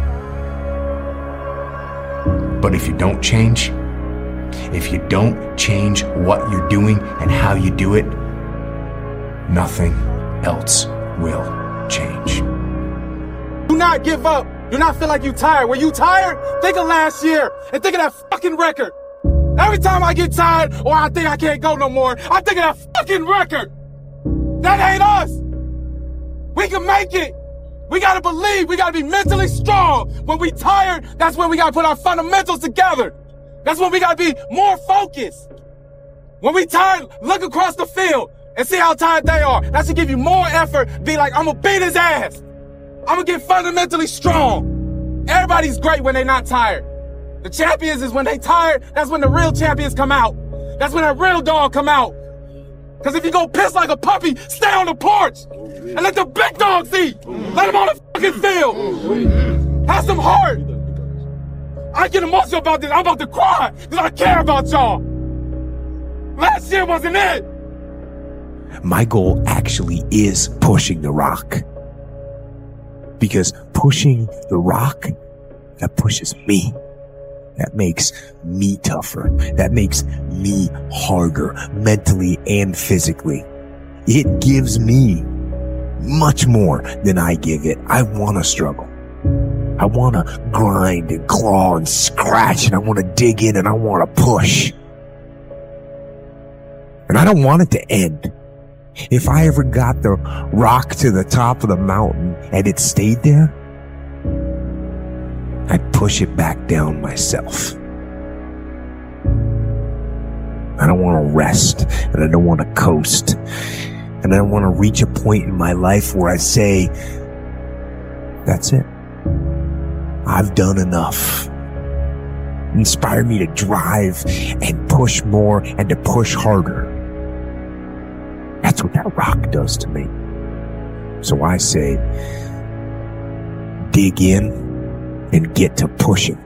S21: But if you don't change, if you don't change what you're doing and how you do it, nothing else will change.
S22: Do not give up. Do not feel like you're tired. When you tired, think of last year and think of that fucking record. Every time I get tired or I think I can't go no more, I think of that fucking record. That ain't us. We can make it. We gotta believe. We gotta be mentally strong. When we tired, that's when we gotta put our fundamentals together. That's when we gotta be more focused. When we tired, look across the field. and see how tired they are. That should give you more effort. Be like, I'm gonna beat his ass. I'm gonna get fundamentally strong. Everybody's great when they're not tired. The champions is when they tired, that's when the real champions come out. That's when that real dog come out. Cause if you go piss like a puppy, stay on the porch and let the big dogs eat. Let them on the fucking field. Have some heart. I get emotional about this. I'm about to cry because I care about y'all. Last year wasn't it.
S16: My goal actually is pushing The Rock. Because pushing The Rock, that pushes me. That makes me tougher. That makes me harder, mentally and physically. It gives me much more than I give it. I want to struggle. I want to grind and claw and scratch, and I want to dig in and I want to push. And I don't want it to end. If I ever got The Rock to the top of the mountain and it stayed there, I'd push it back down myself. I don't want to rest, and I don't want to coast, and I don't want to reach a point in my life where I say, that's it. I've done enough. Inspire me to drive and push more and to push harder. That's what that rock does to me. So I say, dig in and get to pushing.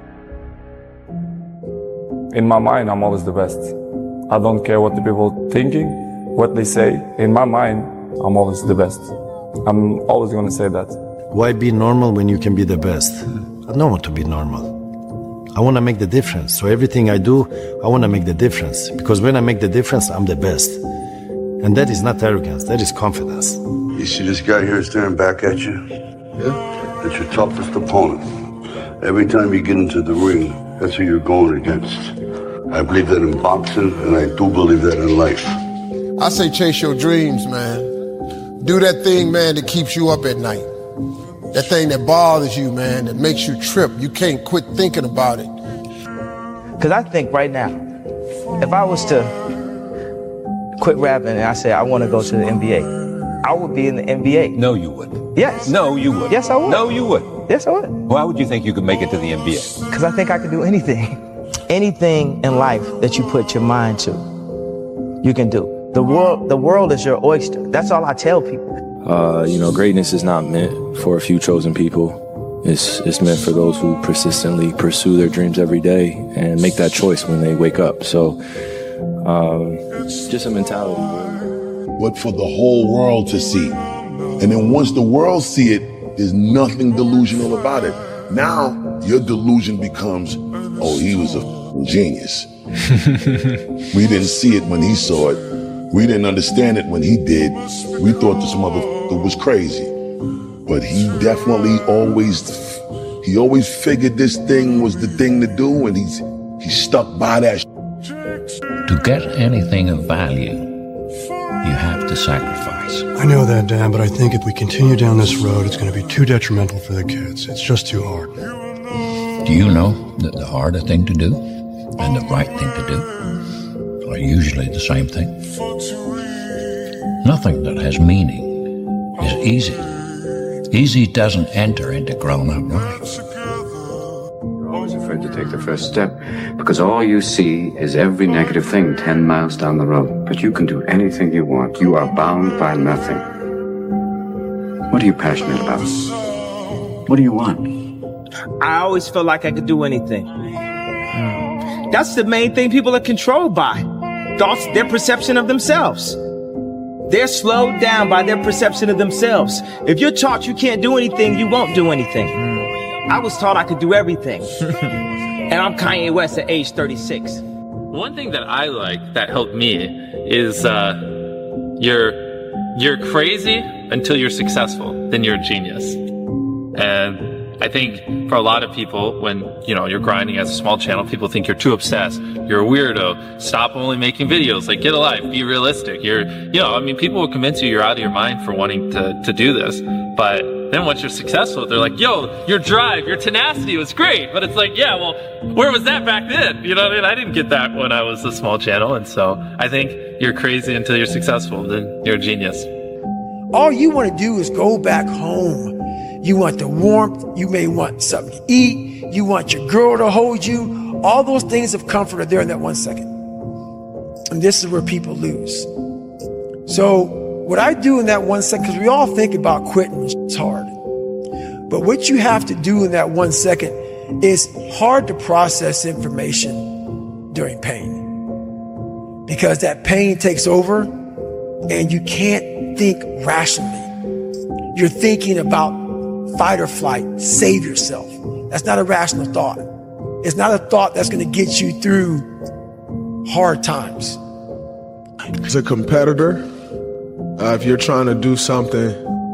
S3: In my mind, I'm always the best. I don't care what the people thinking, what they say. In my mind, I'm always the best. I'm always going to say that.
S6: Why be normal when you can be the best? I don't want to be normal. I want to make the difference. So everything I do, I want to make the difference. Because when I make the difference, I'm the best. And that is not arrogance, that is confidence.
S1: You see this guy here staring back at you? Yeah. That's your toughest opponent. Every time you get into the ring, that's who you're going against. I believe that in boxing, and I do believe that in life.
S10: I say chase your dreams, man. Do that thing, man, that keeps you up at night. That thing that bothers you, man, that makes you trip. You can't quit thinking about it.
S23: Because I think right now, if I was to quit rapping and I said I want to go to the N B A, I would be in the N B A.
S24: No, you wouldn't.
S23: Yes.
S24: No, you wouldn't.
S23: Yes, I would.
S24: No, you wouldn't.
S23: Yes, I would.
S24: Why would you think you could make it to the N B A?
S23: Because I think I could do anything. Anything in life that you put your mind to, you can do. The world, the world is your oyster. That's all I tell people.
S25: Uh, you know, greatness is not meant for a few chosen people. It's, it's meant for those who persistently pursue their dreams every day and make that choice when they wake up. So, um, just a mentality.
S26: But for the whole world to see. And then once the world see it, there's nothing delusional about it. Now, your delusion becomes, oh, he was a genius. We didn't see it when he saw it. We didn't understand it when he did. We thought this motherfucker was crazy. But he definitely always, he always figured this thing was the thing to do, and he's he stuck by that.
S27: To get anything of value, you have to sacrifice.
S28: I know that, Dan, but I think if we continue down this road, it's going to be too detrimental for the kids. It's just too hard.
S27: Do you know that the harder thing to do and the right thing to do are usually the same thing? Nothing that has meaning is easy. Easy doesn't enter into grown-up life.
S29: You're always afraid to take the first step because all you see is every negative thing ten miles down the road. But you can do anything you want. You are bound by nothing. What are you passionate about? What do you want?
S30: I always felt like I could do anything. That's the main thing people are controlled by. Thoughts, their perception of themselves. They're slowed down by their perception of themselves. If you're taught you can't do anything, you won't do anything. I was taught I could do everything. And I'm Kanye West at age thirty-six.
S5: One thing that I like that helped me is uh, you're you're crazy until you're successful, then you're a genius. And I think for a lot of people, when, you know, you're grinding as a small channel, people think you're too obsessed. You're a weirdo. Stop only making videos. Like, get a life. Be realistic. You're, you know, I mean, people will convince you you're out of your mind for wanting to, to do this. But
S4: Then once you're successful, they're like, yo, your drive, your tenacity was great. But it's like, yeah, well, where was that back then? You know what I mean? I didn't get that when I was a small channel. And so I think you're crazy until you're successful. Then you're a genius.
S2: All you want to do is go back home. You want the warmth. You may want something to eat. You want your girl to hold you. All those things of comfort are there in that one second. And this is where people lose. So what I do in that one second, because we all think about quitting, it's hard. But what you have to do in that one second is hard to process information during pain. Because that pain takes over and you can't think rationally. You're thinking about fight or flight, save yourself. That's not a rational thought. It's not a thought that's going to get you through hard times.
S7: As a competitor, uh, if you're trying to do something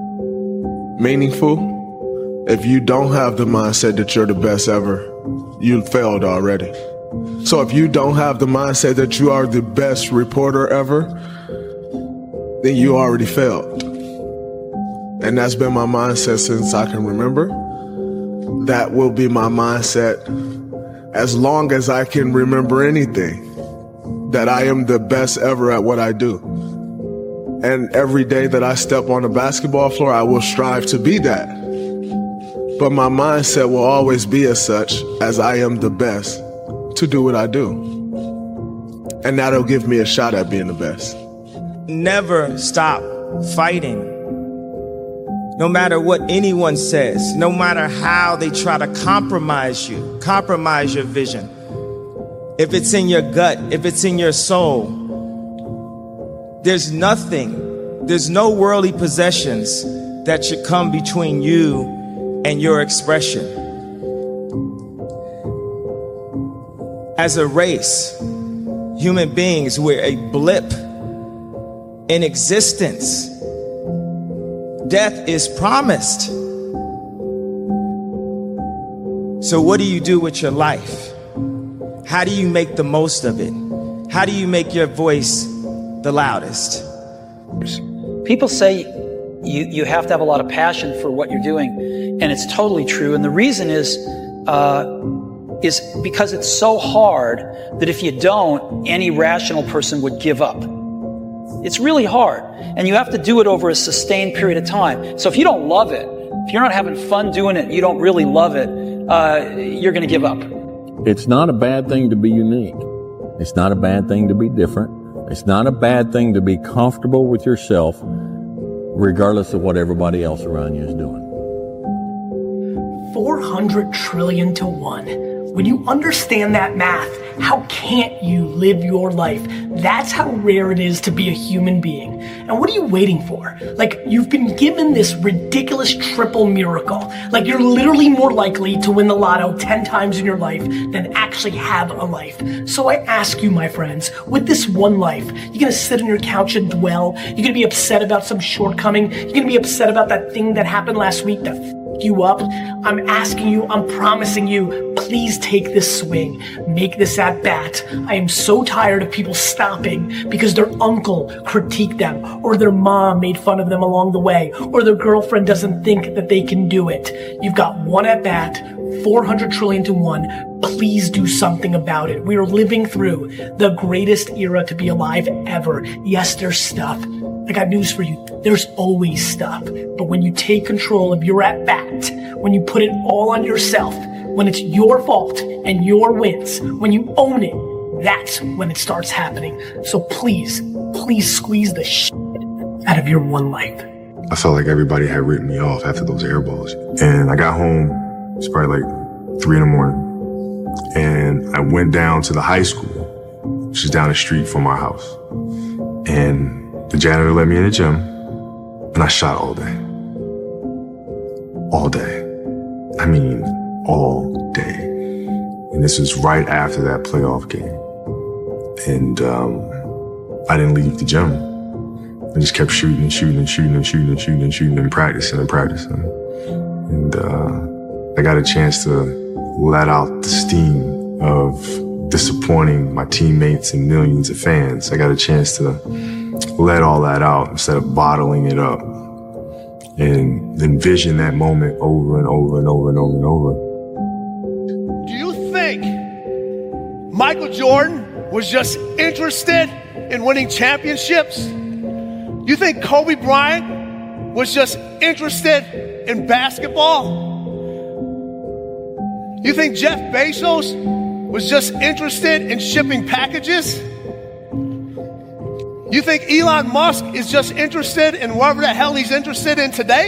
S7: meaningful, if you don't have the mindset that you're the best ever, you failed already. So if you don't have the mindset that you are the best reporter ever, then you already failed. And that's been my mindset since I can remember. That will be my mindset as long as I can remember anything, that I am the best ever at what I do. And every day that I step on the basketball floor, I will strive to be that. But my mindset will always be as such, as I am the best to do what I do. And that'll give me a shot at being the best.
S30: Never stop fighting. No matter what anyone says, no matter how they try to compromise you, compromise your vision. If it's in your gut, if it's in your soul, there's nothing, there's no worldly possessions that should come between you and your expression. As a race, human beings, we're a blip in existence. Death is promised. So what do you do with your life? How do you make the most of it? How do you make your voice the loudest?
S8: People say you, you have to have a lot of passion for what you're doing, and it's totally true. And the reason is, uh, is because it's so hard that if you don't, any rational person would give up. It's really hard, and you have to do it over a sustained period of time. So if you don't love it, if you're not having fun doing it, you don't really love it, uh, you're going to give up.
S9: It's not a bad thing to be unique. It's not a bad thing to be different. It's not a bad thing to be comfortable with yourself, regardless of what everybody else around you is doing.
S11: four hundred trillion to one. When you understand that math, how can't you live your life? That's how rare it is to be a human being. And what are you waiting for? Like, you've been given this ridiculous triple miracle. Like, you're literally more likely to win the lotto ten times in your life than actually have a life. So I ask you, my friends, with this one life, you're gonna sit on your couch and dwell? You're gonna be upset about some shortcoming? You're gonna be upset about that thing that happened last week that f***ed you up? I'm asking you, I'm promising you, please take this swing. Make this at bat. I am so tired of people stopping because their uncle critiqued them, or their mom made fun of them along the way, or their girlfriend doesn't think that they can do it. You've got one at bat, four hundred trillion to one. Please do something about it. We are living through the greatest era to be alive ever. Yes, there's stuff. I got news for you. There's always stuff. But when you take control of your at bat, when you put it all on yourself, when it's your fault and your wins, when you own it, that's when it starts happening. So please, please squeeze the shit out of your one life.
S12: I felt like everybody had written me off after those air balls. And I got home, it's probably like three in the morning. And I went down to the high school, which is down the street from our house. And the janitor let me in the gym, and I shot all day. All day. I mean, all day. And this was right after that playoff game. And um, I didn't leave the gym. I just kept shooting and shooting and shooting and shooting and shooting and shooting and practicing and practicing. And uh, I got a chance to let out the steam of disappointing my teammates and millions of fans. I got a chance to let all that out instead of bottling it up. and envision that moment over and over and over and over and over.
S13: Do you think Michael Jordan was just interested in winning championships? You think Kobe Bryant was just interested in basketball? You think Jeff Bezos was just interested in shipping packages? You think Elon Musk is just interested in whatever the hell he's interested in today?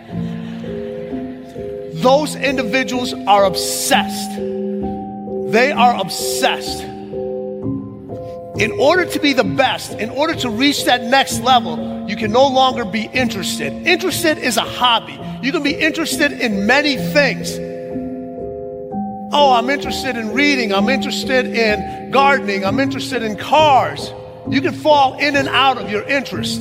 S13: Those individuals are obsessed. They are obsessed. In order to be the best, in order to reach that next level, you can no longer be interested. Interested is a hobby. You can be interested in many things. Oh, I'm interested in reading. I'm interested in gardening. I'm interested in cars. You can fall in and out of your interest.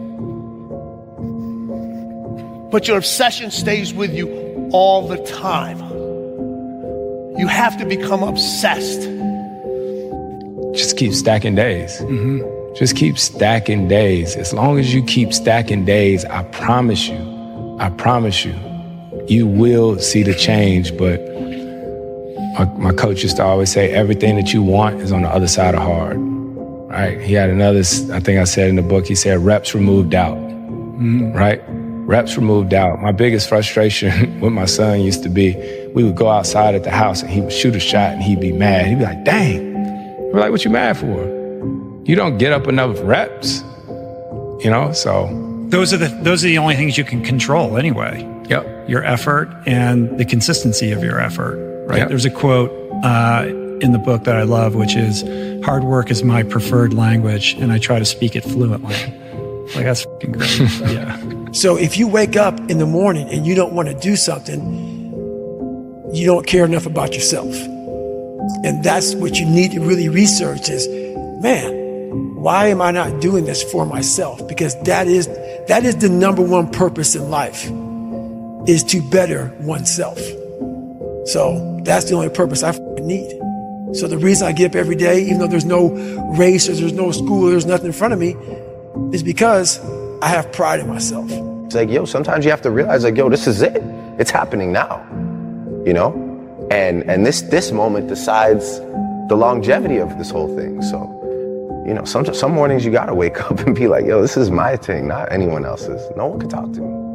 S13: But your obsession stays with you all the time. You have to become obsessed.
S14: Just keep stacking days. Mm-hmm. Just keep stacking days. As long as you keep stacking days, I promise you, I promise you, you will see the change. But my, my coach used to always say, everything that you want is on the other side of hard. Right? He had another, I think I said in the book, he said, reps remove doubt. Mm-hmm. Right? Reps remove doubt. My biggest frustration with my son used to be, we would go outside at the house and he would shoot a shot and he'd be mad. He'd be like, dang. We're like, what you mad for? You don't get up enough reps, you know? So
S15: those are the those are the only things you can control anyway.
S14: Yep.
S15: Your effort and the consistency of your effort. Right.
S14: Yep.
S15: There's a quote uh, in the book that I love, which is, "Hard work is my preferred language, and I try to speak it fluently." Like, that's fucking great. Yeah.
S2: So if you wake up in the morning and you don't want to do something, you don't care enough about yourself. And that's what you need to really research is, man, why am I not doing this for myself? Because that is that is the number one purpose in life, is to better oneself. So that's the only purpose I need. So the reason I get up every day, even though there's no race or there's no school, or there's nothing in front of me, is because I have pride in myself.
S16: It's like, yo, sometimes you have to realize, like, yo, this is it. It's happening now, you know? And and this this moment decides the longevity of this whole thing. So, you know, some some mornings you gotta wake up and be like, yo, this is my thing, not anyone else's. No one can talk to me.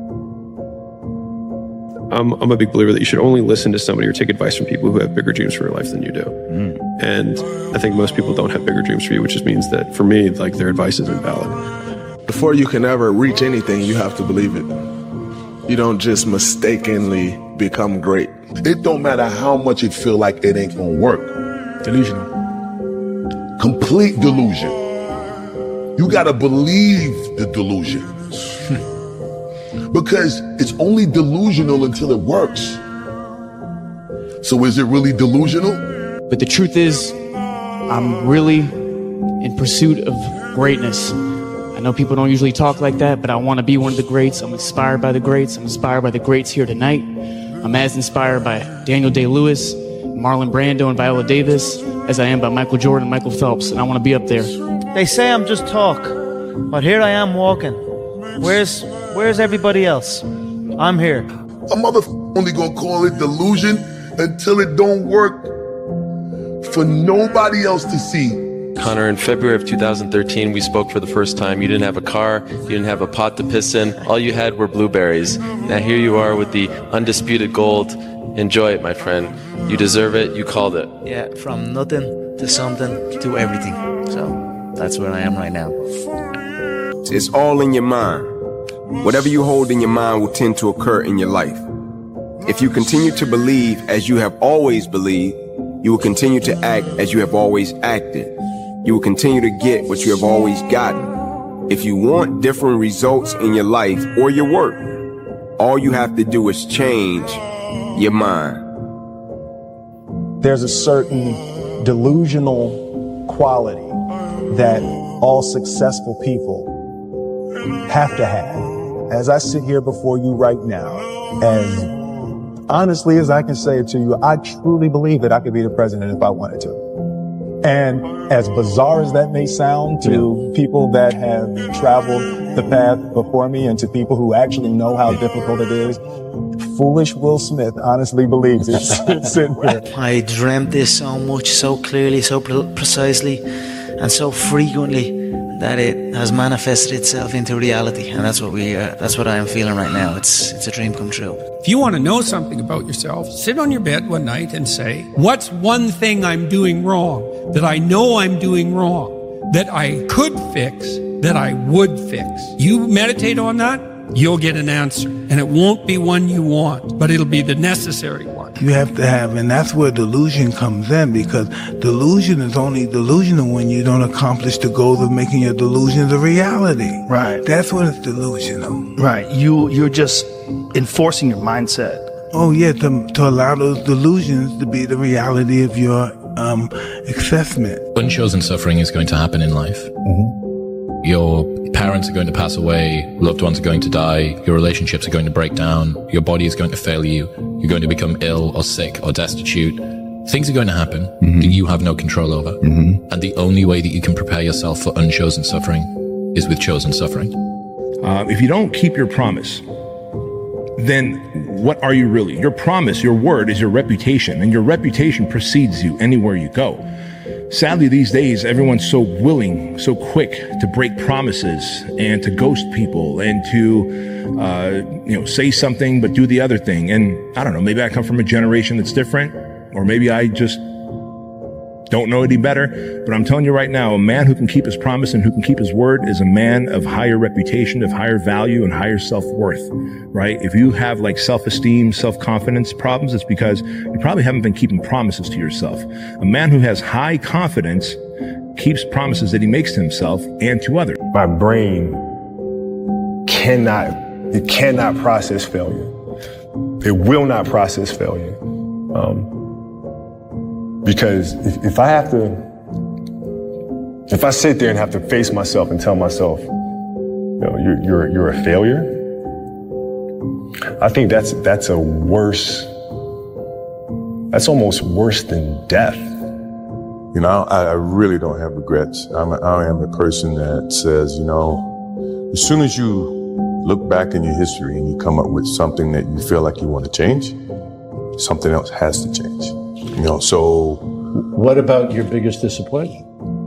S17: I'm, I'm a big believer that you should only listen to somebody or take advice from people who have bigger dreams for your life than you do. Mm. And I think most people don't have bigger dreams for you, which just means that for me, like, their advice isn't valid.
S7: Before you can ever reach anything, you have to believe it. You don't just mistakenly become great.
S26: It don't matter how much it feel like it ain't gonna work.
S15: Delusional.
S26: Complete delusion. You gotta believe the delusion. Because it's only delusional until it works. So is it really delusional?
S18: But the truth is, I'm really in pursuit of greatness. I know people don't usually talk like that, but I want to be one of the greats. I'm inspired by the greats. I'm inspired by the greats here tonight. I'm as inspired by Daniel Day-Lewis, Marlon Brando, and Viola Davis as I am by Michael Jordan and Michael Phelps, and I want to be up there.
S19: They say I'm just talk, but here I am walking. Where's where's everybody else? I'm here.
S26: A motherfucker only gonna call it delusion until it don't work for nobody else to see.
S20: Connor, in February of two thousand thirteen, we spoke for the first time. You didn't have a car, you didn't have a pot to piss in, all you had were blueberries. Now here you are with the undisputed gold. Enjoy it, my friend. You deserve it, you called it.
S23: Yeah, from nothing to something to everything. So that's where I am right now.
S21: It's all in your mind. Whatever you hold in your mind will tend to occur in your life. If you continue to believe as you have always believed, you will continue to act as you have always acted. You will continue to get what you have always gotten. If you want different results in your life or your work, all you have to do is change your mind.
S22: There's a certain delusional quality that all successful people have to have. As I sit here before you right now, as honestly as I can say it to you, I truly believe that I could be the president if I wanted to. And as bizarre as that may sound to people that have traveled the path before me and to people who actually know how difficult it is, foolish Will Smith honestly believes it. Sitting here.
S1: I dreamt this so much, so clearly, so pre- precisely, and so frequently that it has manifested itself into reality. And that's what we, uh, that's what I am feeling right now. It's, it's a dream come true.
S3: If you want to know something about yourself, sit on your bed one night and say, what's one thing I'm doing wrong, that I know I'm doing wrong, that I could fix, that I would fix? You meditate on that, you'll get an answer. And it won't be one you want, but it'll be the necessary one.
S5: You have to have, and that's where delusion comes in, because delusion is only delusional when you don't accomplish the goal of making your delusions a reality.
S19: Right.
S5: That's when it's delusional.
S19: Right. You, you're just enforcing your mindset.
S5: Oh, yeah, to, to allow those delusions to be the reality of your um, assessment.
S6: Unchosen suffering is going to happen in life.
S22: Mm-hmm.
S6: Your parents are going to pass away, loved ones are going to die, your relationships are going to break down, your body is going to fail you, you're going to become ill or sick or destitute. Things are going to happen mm-hmm. that you have no control over.
S22: Mm-hmm.
S6: And the only way that you can prepare yourself for unchosen suffering is with chosen suffering.
S10: Uh, if you don't keep your promise, then what are you really? Your promise, your word is your reputation, and your reputation precedes you anywhere you go. Sadly, these days, everyone's so willing, so quick to break promises and to ghost people and to, uh, you know, say something but do the other thing. And I don't know, maybe I come from a generation that's different, or maybe I just don't know any better. But I'm telling you right now, a man who can keep his promise and who can keep his word is a man of higher reputation, of higher value, and higher self-worth, right? If you have like self-esteem, self-confidence problems, it's because you probably haven't been keeping promises to yourself. A man who has high confidence keeps promises that he makes to himself and to others.
S12: My brain cannot, it cannot process failure. It will not process failure. Um, Because if, if I have to, if I sit there and have to face myself and tell myself, you know, you're, you're, you're a failure, I think that's, that's a worse, that's almost worse than death.
S26: You know, I, I really don't have regrets. I'm a, I am the person that says, you know, as soon as you look back in your history and you come up with something that you feel like you want to change, something else has to change. You know, so.
S9: What about your biggest disappointment?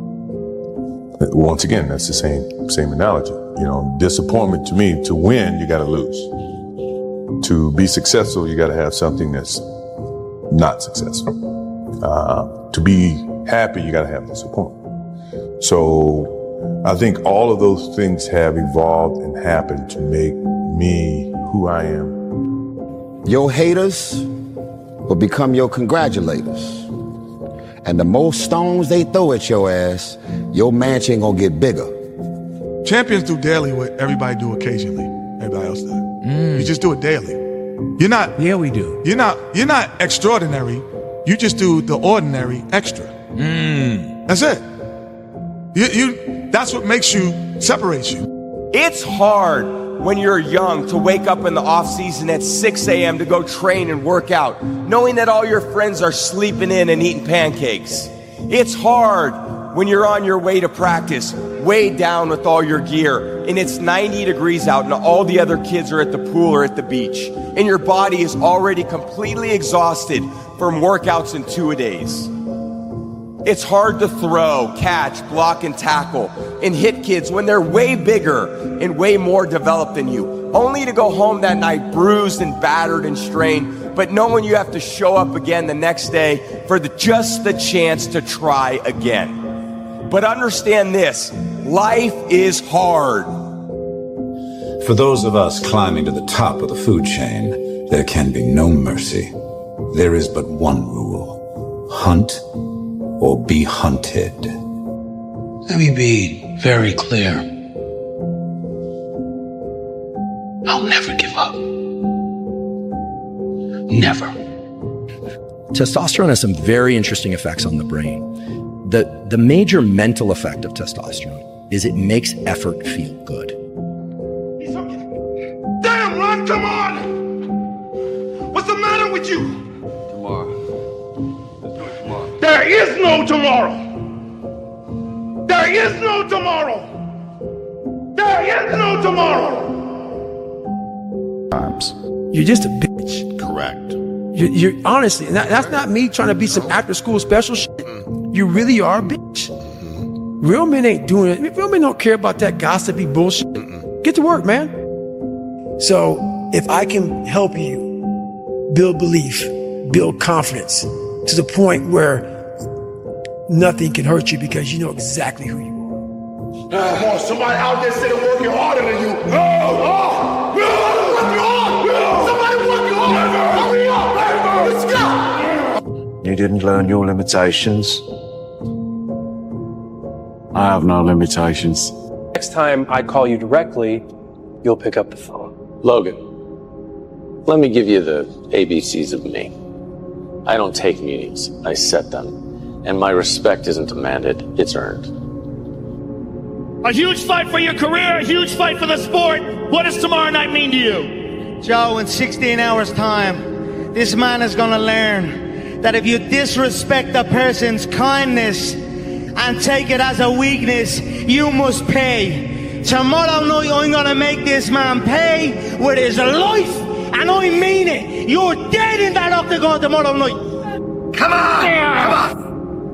S26: Once again, that's the same same analogy. You know, disappointment to me, to win, you got to lose. To be successful, you got to have something that's not successful. Uh, to be happy, you got to have disappointment. So I think all of those things have evolved and happened to make me who I am.
S24: Your haters will become your congratulators. And the more stones they throw at your ass, your mansion gonna get bigger.
S25: Champions do daily what everybody do occasionally. Everybody else does.
S27: Mm.
S25: You just do it daily. You're not.
S27: Yeah, we do.
S25: You're not. You're not extraordinary. You just do the ordinary extra.
S27: Mm.
S25: That's it. You. You. That's what makes you, separates you.
S28: It's hard when you're young to wake up in the off season at six a.m. to go train and work out, knowing that all your friends are sleeping in and eating pancakes. It's hard when you're on your way to practice, weighed down with all your gear, and it's ninety degrees out and all the other kids are at the pool or at the beach, and your body is already completely exhausted from workouts in two-a-days. It's hard to throw, catch, block, and tackle, and hit kids when they're way bigger and way more developed than you, only to go home that night bruised and battered and strained, but knowing you have to show up again the next day for the, just the chance to try again. But understand this, life is hard.
S29: For those of us climbing to the top of the food chain, there can be no mercy. There is but one rule: hunt or be hunted.
S31: Let me be very clear. I'll never give up. Never.
S32: Testosterone has some very interesting effects on the brain. The, the major mental effect of testosterone is it makes effort feel good.
S25: Damn, Ron, come on! What's the matter with you?
S28: Tomorrow. Let's do it tomorrow.
S25: There is no tomorrow.
S2: There is no tomorrow. There is no tomorrow.
S4: Times.
S3: You're just a bitch.
S4: Correct.
S3: You're, you're honestly, that, that's not me trying to be some after school special shit. You really are a bitch. Real men ain't doing it. Real men don't care about that gossipy bullshit. Get to work, man. So if I can help you build belief, build confidence to the point where nothing can hurt you because you know exactly who you are.
S2: Uh, come on, somebody out there sitting working harder than you. Oh, oh, oh, working hard. Oh, somebody working hard. Hurry up. Let's go.
S7: You didn't learn your limitations. I have no limitations.
S8: Next time I call you directly, you'll pick up the phone.
S11: Logan, let me give you the A B Cs of me. I don't take meetings, I set them. And my respect isn't demanded, it's earned.
S13: A huge fight for your career, a huge fight for the sport. What does tomorrow night mean to you?
S19: Joe, in sixteen hours time, this man is gonna learn that if you disrespect a person's kindness and take it as a weakness, you must pay. Tomorrow night, I'm gonna make this man pay with his life, and I mean it. You're dead in that octagon tomorrow night.
S2: Come on!
S19: Yeah.
S2: Come on!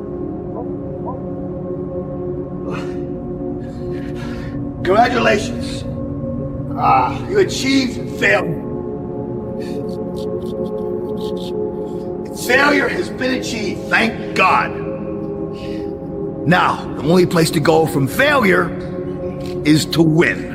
S2: Congratulations. Ah, you achieved failure. Failure has been achieved, thank God. Now, the only place to go from failure is to win.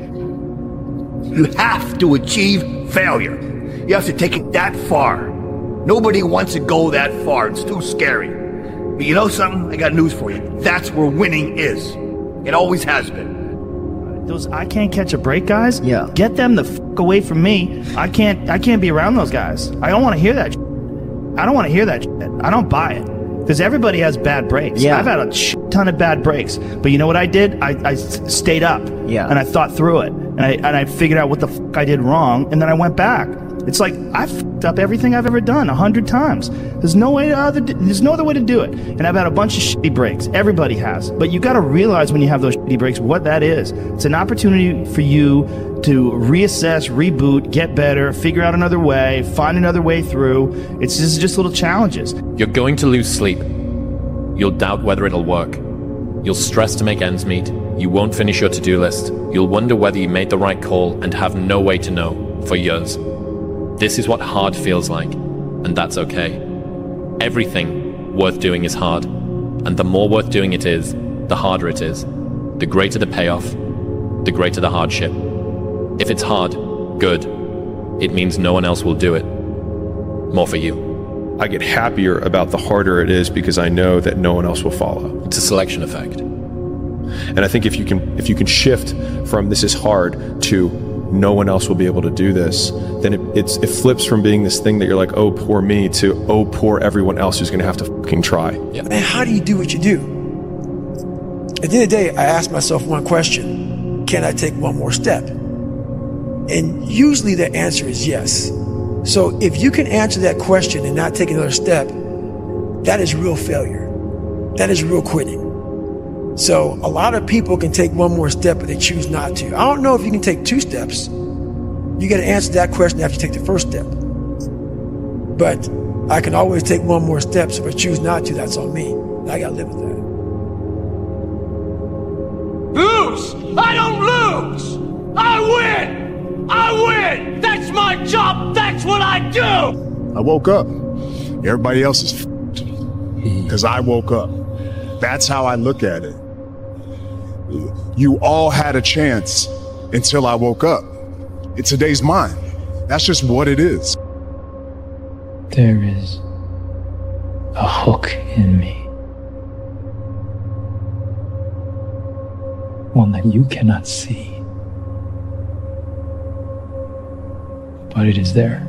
S2: You have to achieve failure. You have to take it that far. Nobody wants to go that far. It's too scary. But you know something? I got news for you. That's where winning is. It always has been.
S14: Those I can't catch a break guys. Yeah. Get them the fuck away from me. I can't. I can't be around those guys. I don't want to hear that. Shit. I don't want to hear that. Shit. I don't buy it because everybody has bad breaks. Yeah. I've had a shit ton of bad breaks, but you know what I did? I, I stayed up. Yeah. And I thought through it, and I and I figured out what the fuck I did wrong, and then I went back. It's like I fucked up everything I've ever done a hundred times. There's no way other. There's no other way to do it. And I've had a bunch of shitty breaks. Everybody has. But you got to realize when you have those shitty breaks what that is. It's an opportunity for you to reassess, reboot, get better, figure out another way, find another way through. It's just just little challenges.
S6: You're going to lose sleep. You'll doubt whether it'll work. You'll stress to make ends meet. You won't finish your to-do list. You'll wonder whether you made the right call and have no way to know for years. This is what hard feels like, and that's okay. Everything worth doing is hard, and the more worth doing it is, the harder it is. The greater the payoff, the greater the hardship. If it's hard, good. It means no one else will do it. More for you.
S15: I get happier about the harder it is because I know that no one else will follow.
S6: It's a selection effect.
S15: And I think if you can if you can shift from this is hard to no one else will be able to do this, then it, it's, it flips from being this thing that you're like, oh, poor me, to, oh, poor everyone else who's going to have to fucking try.
S3: Yeah. Man, how do you do what you do? At the end of the day, I ask myself one question. Can I take one more step? And usually the answer is yes. So if you can answer that question and not take another step, that is real failure. That is real quitting. So a lot of people can take one more step, but they choose not to. I don't know if you can take two steps. You got to answer that question after you take the first step. But I can always take one more step, so if I choose not to, that's on me. I got to live with that.
S13: Lose! I don't lose! I win! I win! That's my job! That's what I do!
S16: I woke up. Everybody else is f***ed. Because I woke up. That's how I look at it. You all had a chance until I woke up. It's today's mine. That's just what it is.
S31: There is a hook in me. One that you cannot see. But it is there.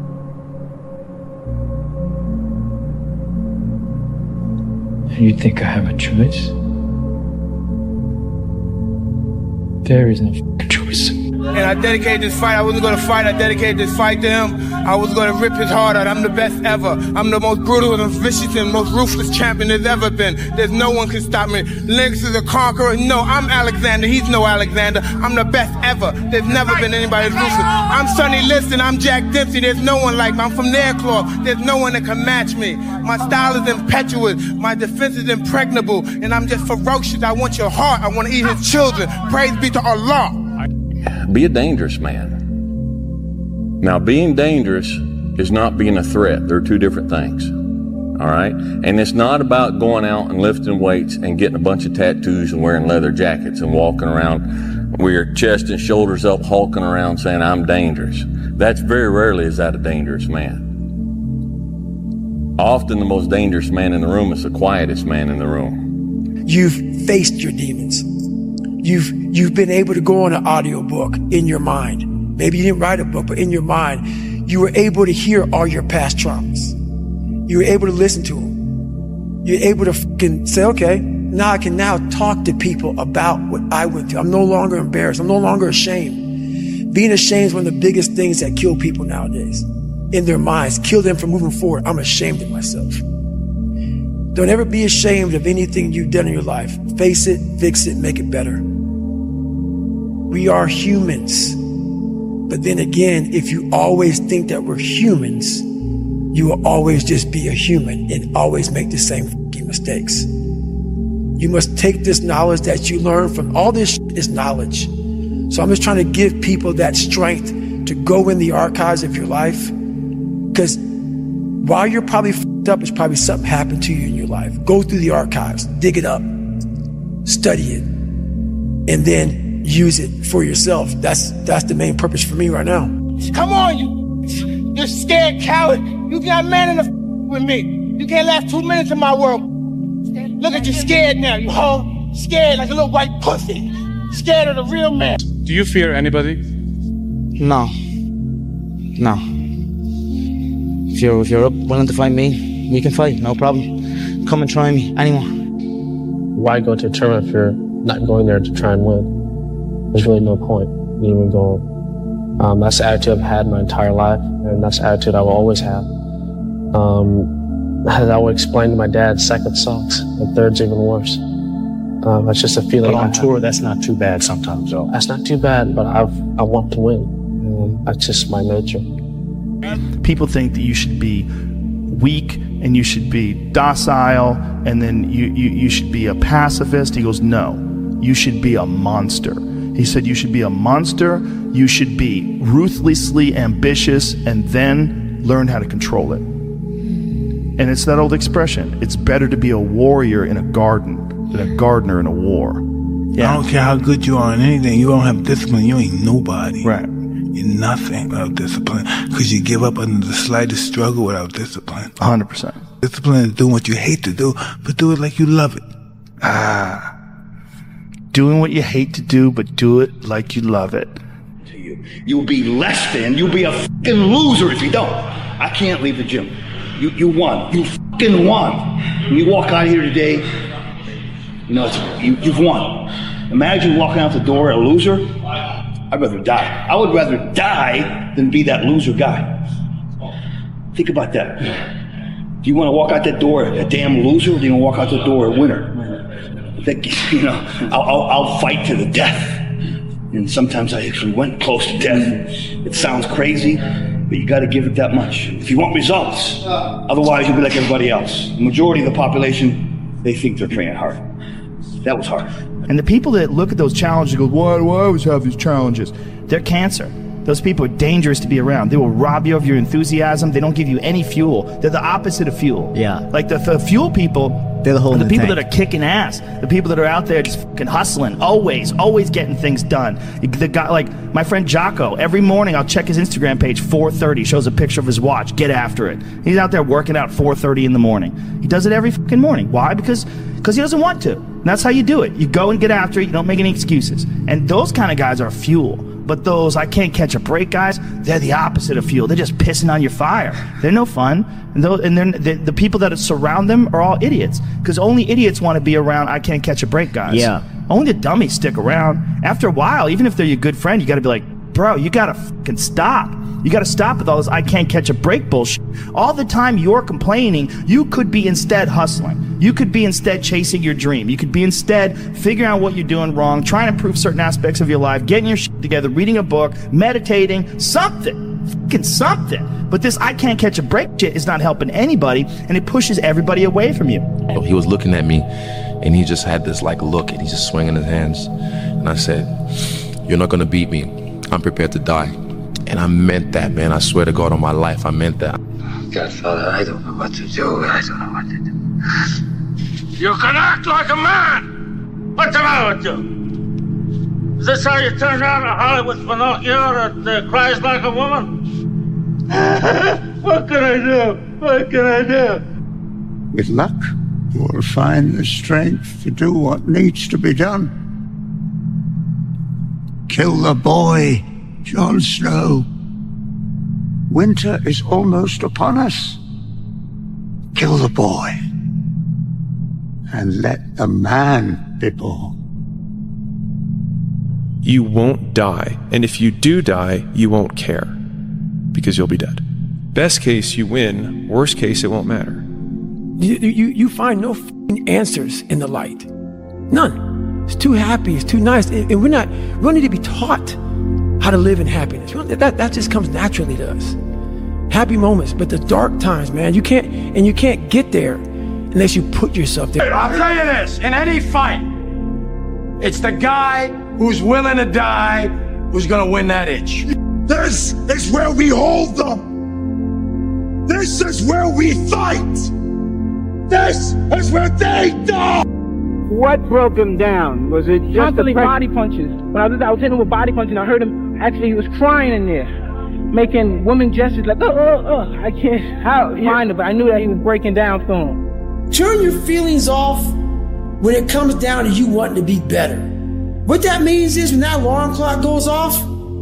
S31: And you think I have a choice? There is no f***ing choice.
S1: and I dedicated this fight. I wasn't going to fight. I dedicated this fight to him. I was going to rip his heart out. I'm the best ever. I'm the most brutal and vicious and most ruthless champion there's ever been. There's no one can stop me. Lennox is a conqueror. No, I'm Alexander. He's no Alexander. I'm the best ever. There's never been anybody as ruthless. I'm Sonny Liston. I'm Jack Dempsey. There's no one like me. I'm from Nairclaw. There's no one that can match me. My style is impetuous. My defense is impregnable. And I'm just ferocious. I want your heart. I want to eat his children. Praise be to Allah.
S9: Be a dangerous man. Now, being dangerous is not being a threat. They're two different things. All right? And it's not about going out and lifting weights and getting a bunch of tattoos and wearing leather jackets and walking around with your chest and shoulders up, hulking around saying, I'm dangerous. That's very rarely is that a dangerous man. Often the most dangerous man in the room is the quietest man in the room.
S4: You've faced your demons. You've, you've been able to go on an audiobook in your mind. Maybe you didn't write a book, but in your mind, you were able to hear all your past traumas. You were able to listen to them. You're able to fucking say, okay, now I can now talk to people about what I went through. I'm no longer embarrassed. I'm no longer ashamed. Being ashamed is one of the biggest things that kill people nowadays. In their minds, kill them from moving forward. I'm ashamed of myself. Don't ever be ashamed of anything you've done in your life. Face it, fix it, make it better. We are humans. But then again, if you always think that we're humans, you will always just be a human and always make the same fucking mistakes. You must take this knowledge that you learn from all this shit is knowledge. So I'm just trying to give people that strength to go in the archives of your life. Because while you're probably fucked up, it's probably something happened to you in your life. Go through the archives, dig it up, study it, and then use it for yourself. That's that's the main purpose for me right now.
S1: Come on, you, you scared coward. You got man in the f- with me. You can't last two minutes in my world. Look at you scared now, you hoe. Scared like a little white pussy. Scared of the real man.
S5: Do you fear anybody?
S10: No. No. If you're, if you're up willing to fight me, we can fight, no problem. Come and try me, anyone.
S17: Why go to a tournament if you're not going there to try and win? There's really no point in even going. Um, that's the attitude I've had my entire life, and that's the attitude I will always have. Um, as I would explain to my dad, second sucks, and third's even worse. Um, that's just a feeling.
S14: But on
S17: I
S14: tour,
S17: have.
S14: that's not too bad sometimes, though.
S17: That's not too bad, but I've, I want to win. Um, that's just my nature.
S14: People think that you should be weak and you should be docile and then you, you, you should be a pacifist. He goes, no, you should be a monster. He said you should be a monster, you should be ruthlessly ambitious, and then learn how to control it. And it's that old expression, it's better to be a warrior in a garden than a gardener in a war.
S18: Yeah. I don't care how good you are in anything, you don't have discipline, you ain't nobody.
S14: Right.
S18: You're nothing without discipline, because you give up under the slightest struggle without discipline.
S14: one hundred percent.
S18: Discipline is doing what you hate to do, but do it like you love it. Ah.
S14: Doing what you hate to do, but do it like you love it.
S2: You'll be less than, you'll be a fucking loser if you don't. I can't leave the gym. You you won. You fucking won. When you walk out of here today, you know, it's, you, you've won. Imagine walking out the door a loser. I'd rather die. I would rather die than be that loser guy. Think about that. Do you want to walk out that door a damn loser, or do you want to walk out the door a winner? I think, you know, I'll, I'll, I'll fight to the death. And sometimes I actually went close to death. It sounds crazy, but you got to give it that much if you want results. Otherwise, you'll be like everybody else. The majority of the population, they think they're training hard. That was hard.
S14: And the people that look at those challenges and go, why do I always have these challenges? They're cancer. Those people are dangerous to be around. They will rob you of your enthusiasm. They don't give you any fuel. They're the opposite of fuel.
S20: Yeah.
S14: Like the, the fuel people,
S20: they're the whole
S14: are the
S20: new
S14: people
S20: tank.
S14: that are kicking ass. The people that are out there just fucking hustling, always, always getting things done. The guy, like my friend Jocko, every morning I'll check his Instagram page, four thirty, shows a picture of his watch, get after it. He's out there working out four thirty in the morning. He does it every fucking morning. Why? Because because he doesn't want to. And that's how you do it. You go and get after it. You don't make any excuses. And those kind of guys are fuel. But those I can't catch a break guys, they're the opposite of fuel. They're just pissing on your fire. They're no fun. And, those, and then the, the people that surround them are all idiots. Because only idiots want to be around I can't catch a break guys.
S20: Yeah.
S14: Only the dummies stick around. After a while, even if they're your good friend, you got to be like, bro, you gotta fucking stop. You gotta stop with all this I can't catch a break bullshit. All the time you're complaining, you could be instead hustling. You could be instead chasing your dream. You could be instead figuring out what you're doing wrong, trying to improve certain aspects of your life, getting your shit together, reading a book, meditating, something. Fucking something. But this I can't catch a break shit is not helping anybody, and it pushes everybody away from you.
S5: He was looking at me, and he just had this like look, and he's just swinging his hands. And I said, "You're not gonna beat me. I'm prepared to die." And I meant that, man. I swear to God on my life, I meant that.
S31: Godfather, I don't know what to do. I don't know what to do.
S13: You can act like a man! What's the matter with you? Is this how you turn out a Hollywood Pinocchio that uh, cries like a woman? What can I do? What can I do?
S12: With luck, you will find the strength to do what needs to be done. Kill the boy, Jon Snow. Winter is almost upon us. Kill the boy, and let the man be born.
S15: You won't die, and if you do die, you won't care, because you'll be dead. Best case, you win. Worst case, it won't matter.
S4: You, you, you find no f***ing answers in the light. None. It's too happy. It's too nice. And, and we're not, we don't need to be taught how to live in happiness. That, that just comes naturally to us. Happy moments, but the dark times, man, you can't, and you can't get there unless you put yourself there.
S20: I'll tell you this, in any fight, it's the guy who's willing to die who's gonna win that itch.
S16: This is where we hold them. This is where we fight. This is where they die.
S21: What broke him down? Was it just constantly body punches? When I was, I was hitting him with body punches, and I heard him. Actually, he was crying in there, making woman gestures like, oh, oh, oh. I can't how, find it, but I knew that he was breaking down soon.
S4: Turn your feelings off when it comes down to you wanting to be better. What that means is when that alarm clock goes off,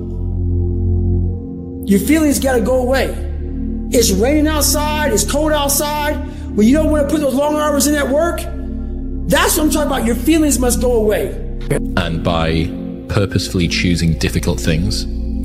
S4: your feelings gotta go away. It's raining outside, it's cold outside, when you don't want to put those long hours in at work, that's what I'm talking about. Your feelings must go away.
S6: And by purposefully choosing difficult things,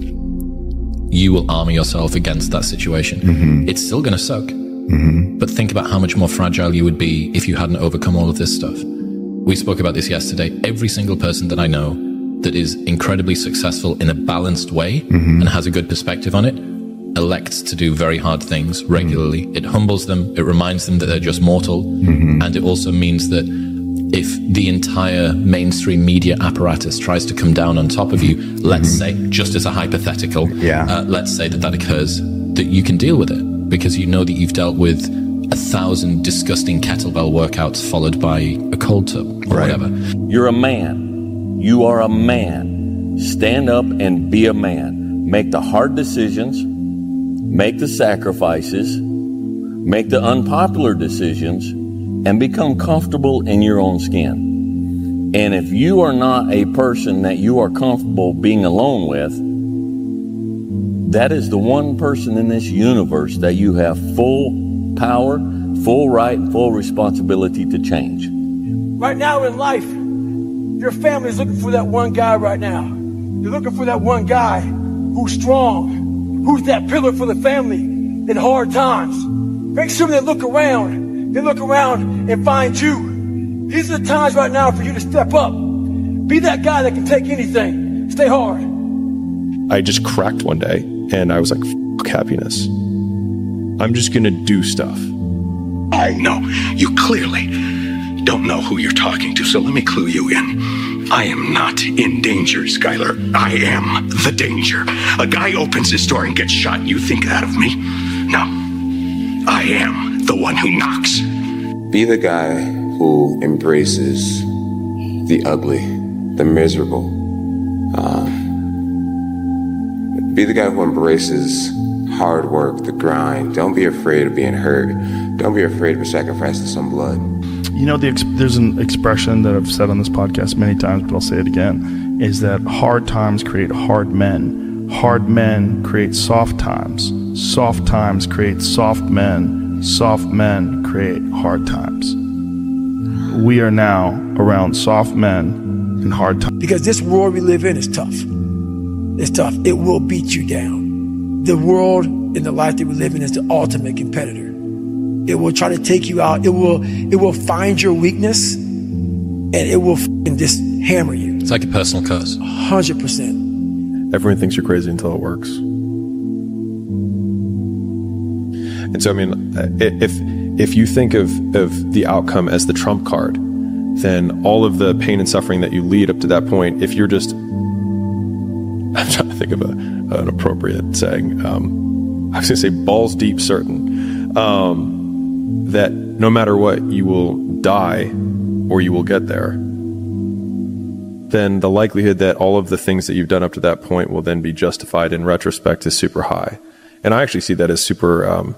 S6: you will armor yourself against that situation. Mm-hmm. It's still going to suck. Mm-hmm. But think about how much more fragile you would be if you hadn't overcome all of this stuff. We spoke about this yesterday. Every single person that I know that is incredibly successful in a balanced way mm-hmm. and has a good perspective on it elects to do very hard things regularly. Mm-hmm. It humbles them. It reminds them that they're just mortal. Mm-hmm. And it also means that if the entire mainstream media apparatus tries to come down on top of you, let's mm-hmm. say, just as a hypothetical, yeah. uh, let's say that that occurs, that you can deal with it because you know that you've dealt with a thousand disgusting kettlebell workouts followed by a cold tub or right. whatever.
S9: You're a man. You are a man. Stand up and be a man. Make the hard decisions. Make the sacrifices. Make the unpopular decisions. And become comfortable in your own skin. And if you are not a person that you are comfortable being alone with, that is the one person in this universe that you have full power, full right, and full responsibility to change.
S20: Right now in life, your family is looking for that one guy right now. They're looking for that one guy who's strong, who's that pillar for the family in hard times. Make sure they look around. They look around and find you. These are the times right now for you to step up. Be that guy that can take anything. Stay hard.
S15: I just cracked one day and I was like, fuck happiness. I'm just gonna do stuff.
S22: I know. You clearly don't know who you're talking to, so let me clue you in. I am not in danger, Skylar. I am the danger. A guy opens his door and gets shot, and you think that of me? No. I am the one who knocks.
S23: Be the guy who embraces the ugly, the miserable. Uh, be the guy who embraces hard work, the grind. Don't be afraid of being hurt. Don't be afraid of sacrificing some blood.
S14: You know, the ex- there's an expression that I've said on this podcast many times, but I'll say it again, is that hard times create hard men. Hard men create soft times. Soft times create soft men. Soft men create hard times. We are now around soft men and hard times.
S4: Because this world we live in is tough. It's tough. It will beat you down. The world and the life that we live in is the ultimate competitor. It will try to take you out. It will, it will find your weakness and it will f***ing just hammer you.
S6: It's like a personal curse.
S4: one hundred percent.
S15: Everyone thinks you're crazy until it works. And so, I mean, if if you think of, of the outcome as the trump card, then all of the pain and suffering that you lead up to that point, if you're just, I'm trying to think of a, an appropriate saying, um, I was going to say balls deep certain, um, that no matter what, you will die or you will get there, then the likelihood that all of the things that you've done up to that point will then be justified in retrospect is super high. And I actually see that as super um,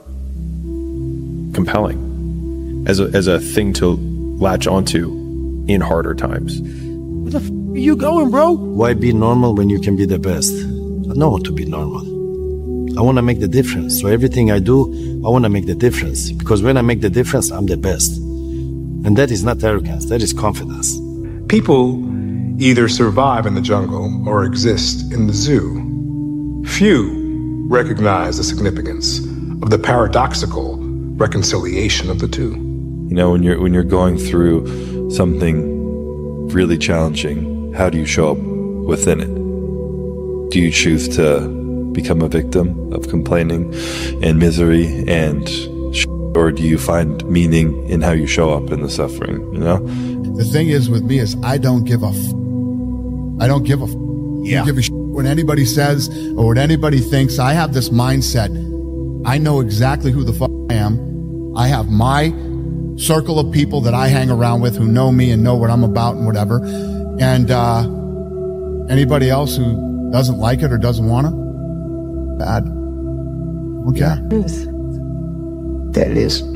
S15: compelling, as a, as a thing to latch onto in harder times.
S7: Where the f*** are you going, bro? Why be normal when you can be the best? I don't want to be normal. I want to make the difference. So everything I do, I want to make the difference. Because when I make the difference, I'm the best. And that is not arrogance, that is confidence.
S8: People either survive in the jungle or exist in the zoo. Few recognize the significance of the paradoxical reconciliation of the two.
S11: You know, when you're when you're going through something really challenging, how do you show up within it? Do you choose to become a victim of complaining and misery and sh- or do you find meaning in how you show up in the suffering, you know?
S19: The thing is with me is I don't give a f- I don't give a f- yeah. I don't give a sh- when anybody says or what anybody thinks. I have this mindset. I know exactly who the fuck I am. I have my circle of people that I hang around with who know me and know what I'm about and whatever. And uh, anybody else who doesn't like it or doesn't want it, bad. Okay.
S24: Yeah. That it is.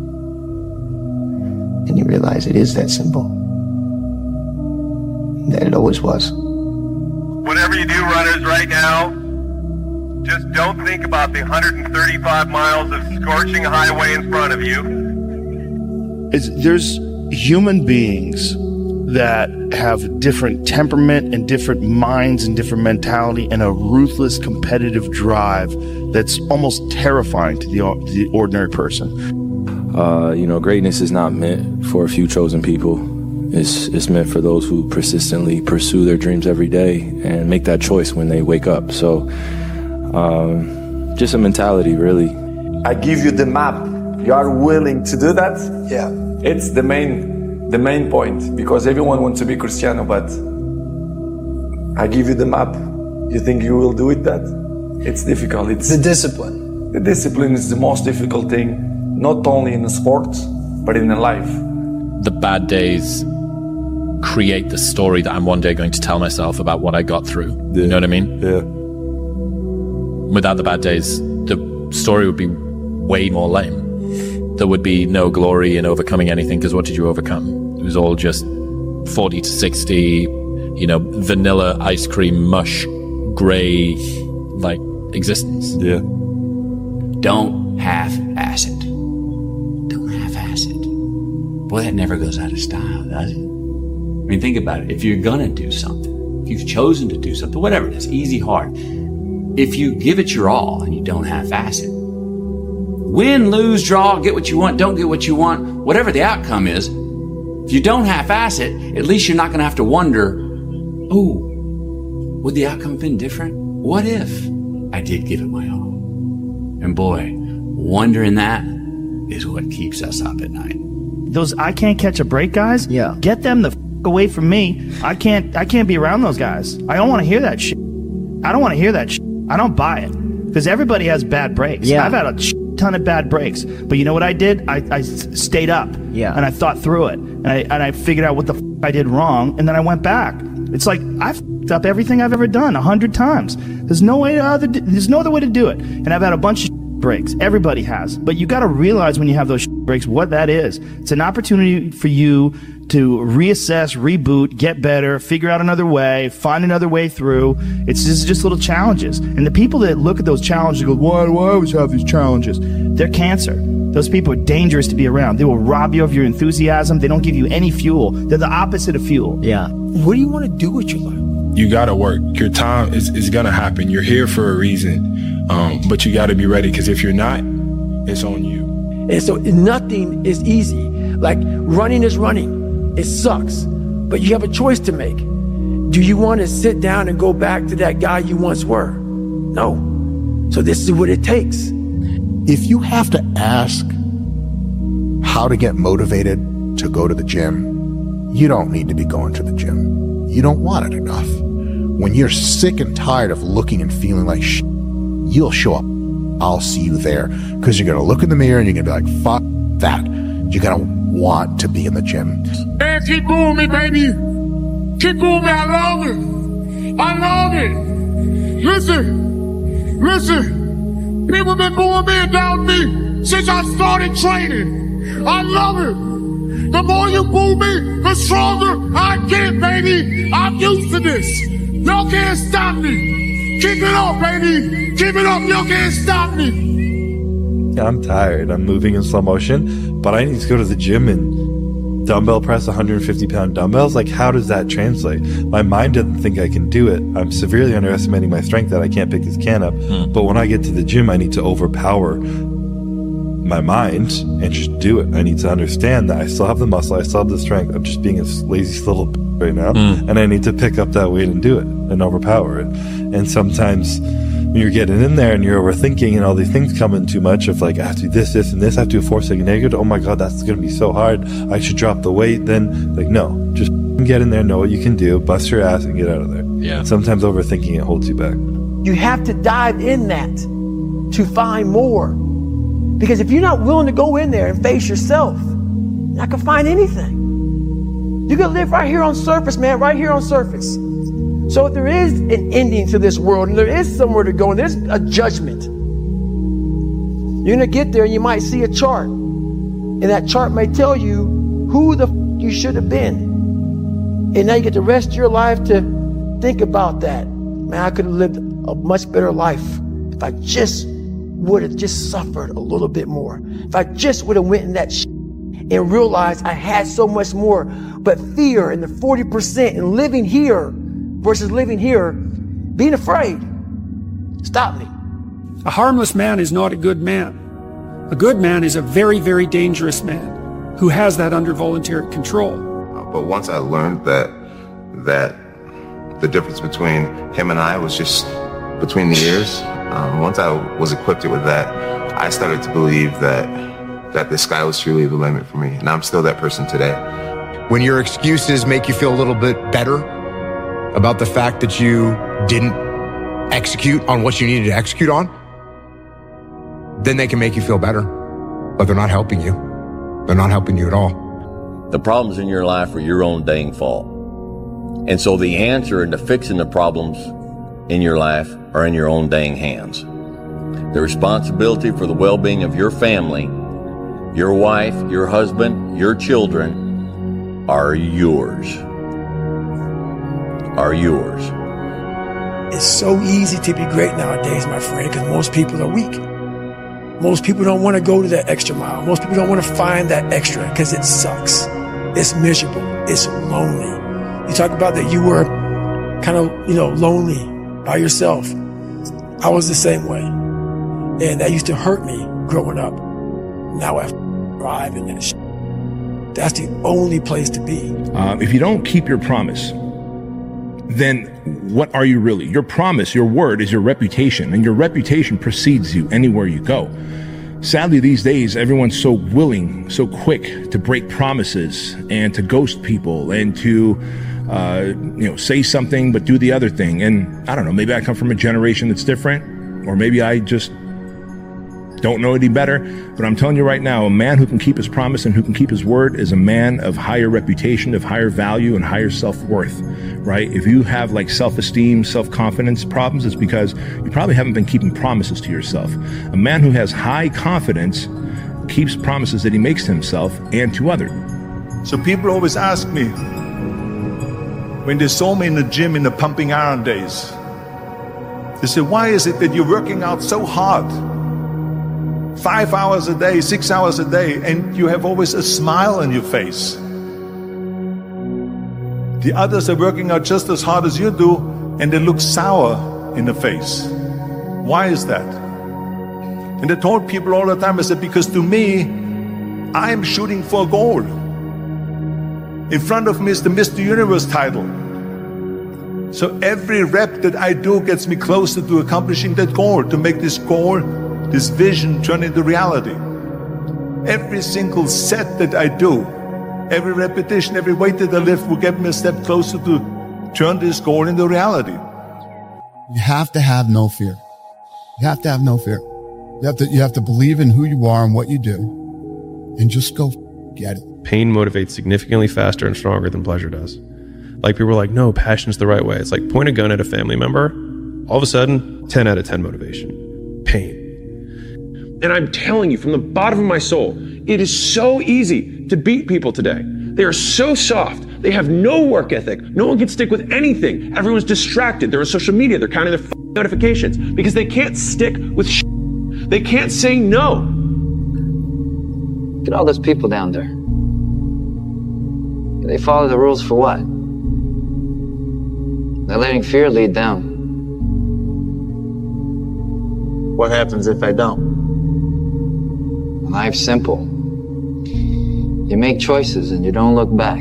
S24: And you realize it is that simple. That it always was.
S25: Whatever you do, runners, right now, just don't think about the one hundred thirty-five miles of scorching highway in front of you.
S26: It's, there's human beings that have different temperament and different minds and different mentality and a ruthless competitive drive that's almost terrifying to the, the ordinary person.
S27: Uh, you know, greatness is not meant for a few chosen people. It's, it's meant for those who persistently pursue their dreams every day and make that choice when they wake up. So, um, just a mentality, really.
S28: I give you the map. You are willing to do that?
S24: Yeah.
S28: It's the main, the main point, because everyone wants to be Cristiano, but I give you the map. You think you will do it? That it's difficult. It's
S24: the discipline.
S28: The discipline is the most difficult thing, not only in the sports, but in the life.
S6: The bad days create the story that I'm one day going to tell myself about what I got through. Yeah. You know what I mean?
S11: Yeah.
S6: Without the bad days, the story would be way more lame. There would be no glory in overcoming anything, because what did you overcome? It was all just forty to sixty, you know, vanilla ice cream mush, gray, like, existence.
S11: Yeah.
S29: Don't half-ass it. Don't half-ass it. Boy, that never goes out of style, does it? I mean, think about it. If you're gonna do something, if you've chosen to do something, whatever it is, easy, hard, if you give it your all and you don't half-ass it, win, lose, draw, get what you want, don't get what you want, whatever the outcome is, if you don't half-ass it, at least you're not gonna have to wonder, oh, would the outcome have been different? What if I did give it my all? And boy, wondering that is what keeps us up at night.
S14: Those I can't catch a break guys,
S24: yeah.
S14: Get them the f- away from me. I can't I can't be around those guys. I don't want to hear that shit. I don't want to hear that shit. I don't buy it. Because everybody has bad breaks.
S24: Yeah.
S14: I've had a shit ton of bad breaks. But you know what I did? I, I s- stayed up.
S24: Yeah.
S14: And I thought through it. And I and I figured out what the f- I did wrong. And then I went back. It's like I've f***ed up everything I've ever done a hundred times. There's no way to other there's no other way to do it. And I've had a bunch of breaks. Everybody has. But you got to realize when you have those breaks what that is. It's an opportunity for you to reassess, reboot, get better, figure out another way, find another way through. It's just, just little challenges. And the people that look at those challenges and go, why do I always have these challenges? They're cancer. Those people are dangerous to be around. They will rob you of your enthusiasm. They don't give you any fuel. They're the opposite of fuel.
S24: Yeah.
S4: What do you want to do with your life?
S8: You gotta work. Your time is, is gonna happen. You're here for a reason. Um, but you gotta be ready, because if you're not, it's on you.
S4: And so nothing is easy. Like running is running. It sucks. But you have a choice to make. Do you want to sit down and go back to that guy you once were? No. So this is what it takes.
S1: If you have to ask how to get motivated to go to the gym, you don't need to be going to the gym. You don't want it enough. When you're sick and tired of looking and feeling like shit, you'll show up. I'll see you there. Because you're going to look in the mirror and you're going to be like, fuck that. You're going to want to be in the gym.
S2: Man, keep going me, baby. Keep going me. I love it. I love it. Listen. Listen. People been booing me and down me since I started training. I love it. The more you boo me, the stronger I get, baby. I'm used to this. Y'all can't stop me. Keep it up, baby. Keep it up. Y'all can't stop me.
S11: I'm tired. I'm moving in slow motion, but I need to go to the gym and dumbbell press one hundred fifty pound dumbbells. Like, how does that translate? My mind doesn't think I can do it. I'm severely underestimating my strength that I can't pick this can up. Hmm. But when I get to the gym, I need to overpower my mind and just do it. I need to understand that I still have the muscle, I still have the strength. I'm just being a lazy little b- right now, mm. and I need to pick up that weight and do it and overpower it. And sometimes when you're getting in there and you're overthinking and all these things come in too much of like, I have to do this, this, and this, I have to do a four second negative. Oh my God, that's going to be so hard. I should drop the weight. Then like, no, just get in there, know what you can do, bust your ass and get out of there.
S6: Yeah.
S11: Sometimes overthinking it holds you back.
S4: You have to dive in that to find more. Because if you're not willing to go in there and face yourself, you're not gonna find anything. You're gonna live right here on surface, man, right here on surface. So if there is an ending to this world and there is somewhere to go and there's a judgment, you're gonna get there and you might see a chart. And that chart may tell you who the f- you should have been. And now you get the rest of your life to think about that. Man, I could have lived a much better life if I just would have just suffered a little bit more. If I just would have went in that shit and realized I had so much more. But fear and the forty percent and living here versus living here, being afraid, stop me.
S3: A harmless man is not a good man. A good man is a very, very dangerous man who has that under voluntary control.
S23: But once I learned that that the difference between him and I was just between the ears, um, once I was equipped with that, I started to believe that that the sky was truly the limit for me, and I'm still that person today.
S5: When your excuses make you feel a little bit better about the fact that you didn't execute on what you needed to execute on, then they can make you feel better, but they're not helping you. They're not helping you at all.
S9: The problems in your life are your own dang fault. And so the answer into fixing the problems in your life are in your own dang hands. The responsibility for the well-being of your family, your wife, your husband, your children are yours. Are yours.
S4: It's so easy to be great nowadays, my friend, because most people are weak. Most people don't want to go to that extra mile. Most people don't want to find that extra because it sucks. It's miserable. It's lonely. You talk about that you were kind of, you know, lonely by yourself. I was the same way. And that used to hurt me growing up. Now I thrive in that shit. That's the only place to be.
S10: Um, if you don't keep your promise, then what are you really? Your promise, your word is your reputation, and your reputation precedes you anywhere you go. Sadly, these days, everyone's so willing, so quick to break promises and to ghost people and to, uh, you know, say something but do the other thing. And I don't know, maybe I come from a generation that's different, or maybe I just don't know any better. But I'm telling you right now, a man who can keep his promise and who can keep his word is a man of higher reputation, of higher value, and higher self-worth, right? If you have like self-esteem, self-confidence problems, it's because you probably haven't been keeping promises to yourself. A man who has high confidence keeps promises that he makes to himself and to others.
S12: So people always ask me, when they saw me in the gym in the pumping iron days, they said, why is it that you're working out so hard? Five hours a day, six hours a day, and you have always a smile on your face. The others are working out just as hard as you do, and they look sour in the face. Why is that? And I told people all the time, I said, because to me, I'm shooting for a goal. In front of me is the Mister Universe title. So every rep that I do gets me closer to accomplishing that goal, to make this goal, this vision turn into reality. Every single set that I do, every repetition, every weight that I lift will get me a step closer to turn this goal into reality.
S19: You have to have no fear. You have to have no fear. You have to, you have to believe in who you are and what you do, and just go get it.
S7: Pain motivates significantly faster and stronger than pleasure does. Like, people are like, no, passion's the right way. It's like, point a gun at a family member, all of a sudden, ten out of ten motivation. Pain. And I'm telling you from the bottom of my soul, it is so easy to beat people today. They are so soft. They have no work ethic. No one can stick with anything. Everyone's distracted. They're on social media. They're counting their f- notifications because they can't stick with sh- They can't say no.
S13: Look at all those people down there. They follow the rules for what? They're letting fear lead them. What happens if I don't? Life's simple. You make choices and you don't look back.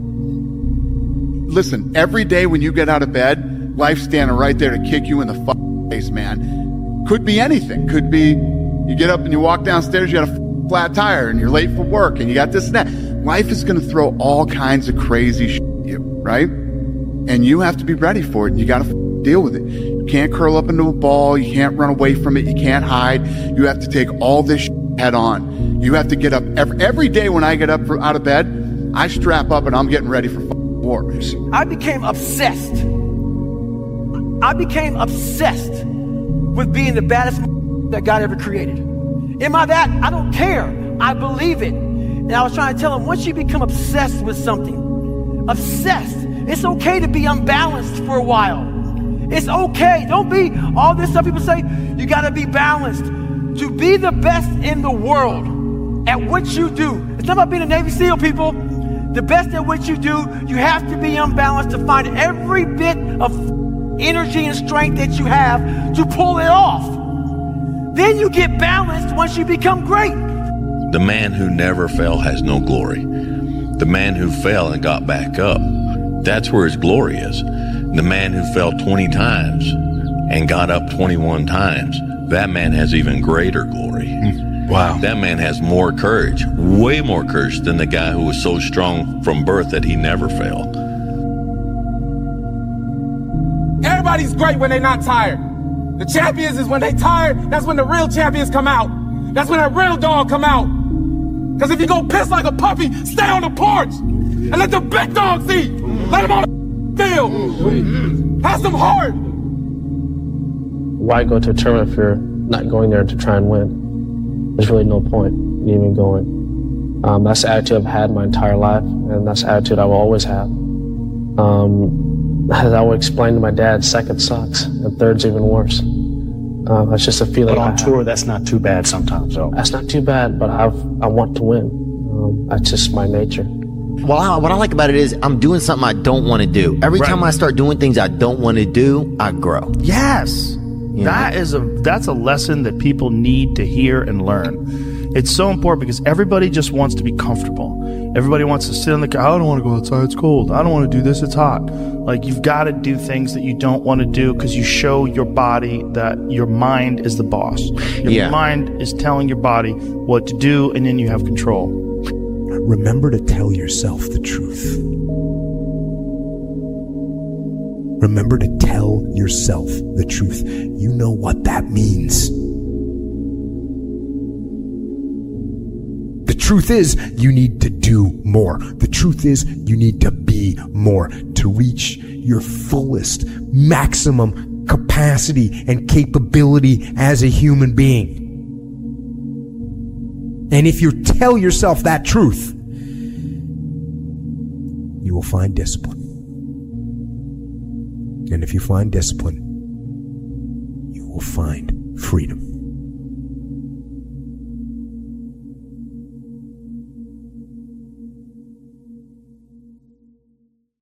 S19: Listen, every day when you get out of bed, life's standing right there to kick you in the f- face, man. Could be anything. Could be you get up and you walk downstairs, you got a f- flat tire and you're late for work and you got this and that. Life is going to throw all kinds of crazy shit at you, right? And you have to be ready for it, and you got to f- deal with it. You can't curl up into a ball. You can't run away from it. You can't hide. You have to take all this shit head on. You have to get up every, every day when I get up for, out of bed, I strap up and I'm getting ready for f- war.
S4: I became obsessed. I became obsessed with being the baddest that God ever created. Am I that? I don't care. I believe it. And I was trying to tell him, once you become obsessed with something, obsessed, it's okay to be unbalanced for a while. It's okay. Don't be all this stuff people say, you got to be balanced. To be the best in the world at what you do. It's not about being a Navy SEAL, people. The best at what you do, you have to be unbalanced to find every bit of energy and strength that you have to pull it off. Then you get balanced once you become great.
S9: The man who never fell has no glory. The man who fell and got back up, that's where his glory is. The man who fell twenty times and got up twenty-one times, that man has even greater glory.
S7: Wow.
S9: That man has more courage, way more courage than the guy who was so strong from birth that he never fell.
S15: Everybody's great when they're not tired. The champions is when they tired, that's when the real champions come out. That's when that real dog come out. Because if you go piss like a puppy, stay on the porch and let the big dogs eat. Let them on the field. Have some heart.
S16: Why go to a tournament if you're not going there to try and win? There's really no point in even going. Um, that's the attitude I've had my entire life, and that's the attitude I will always have. Um, as I would explain to my dad, second sucks, and third's even worse. Uh, that's just a feeling.
S17: But on
S16: I
S17: tour,
S16: have.
S17: That's not too bad sometimes, though.
S16: That's not too bad, but I've, I want to win. Um, that's just my nature.
S18: Well, I, what I like about it is I'm doing something I don't want to do. Every right. time I start doing things I don't want to do, I grow.
S14: Yes.
S18: You
S14: that
S18: know?
S14: is a that's a lesson that people need to hear and learn. It's so important because everybody just wants to be comfortable. Everybody wants to sit on the couch. I don't want to go outside. It's cold. I don't want to do this. It's hot. Like, you've got to do things that you don't want to do because you show your body that your mind is the boss. Your
S18: yeah.
S14: mind is telling your body what to do, and then you have control.
S20: Remember to tell yourself the truth. Remember to tell yourself the truth. You know what that means. The truth is, you need to do more. The truth is, you need to be more to reach your fullest, maximum capacity and capability as a human being. And if you tell yourself that truth, you will find discipline. And if you find discipline, you will find freedom.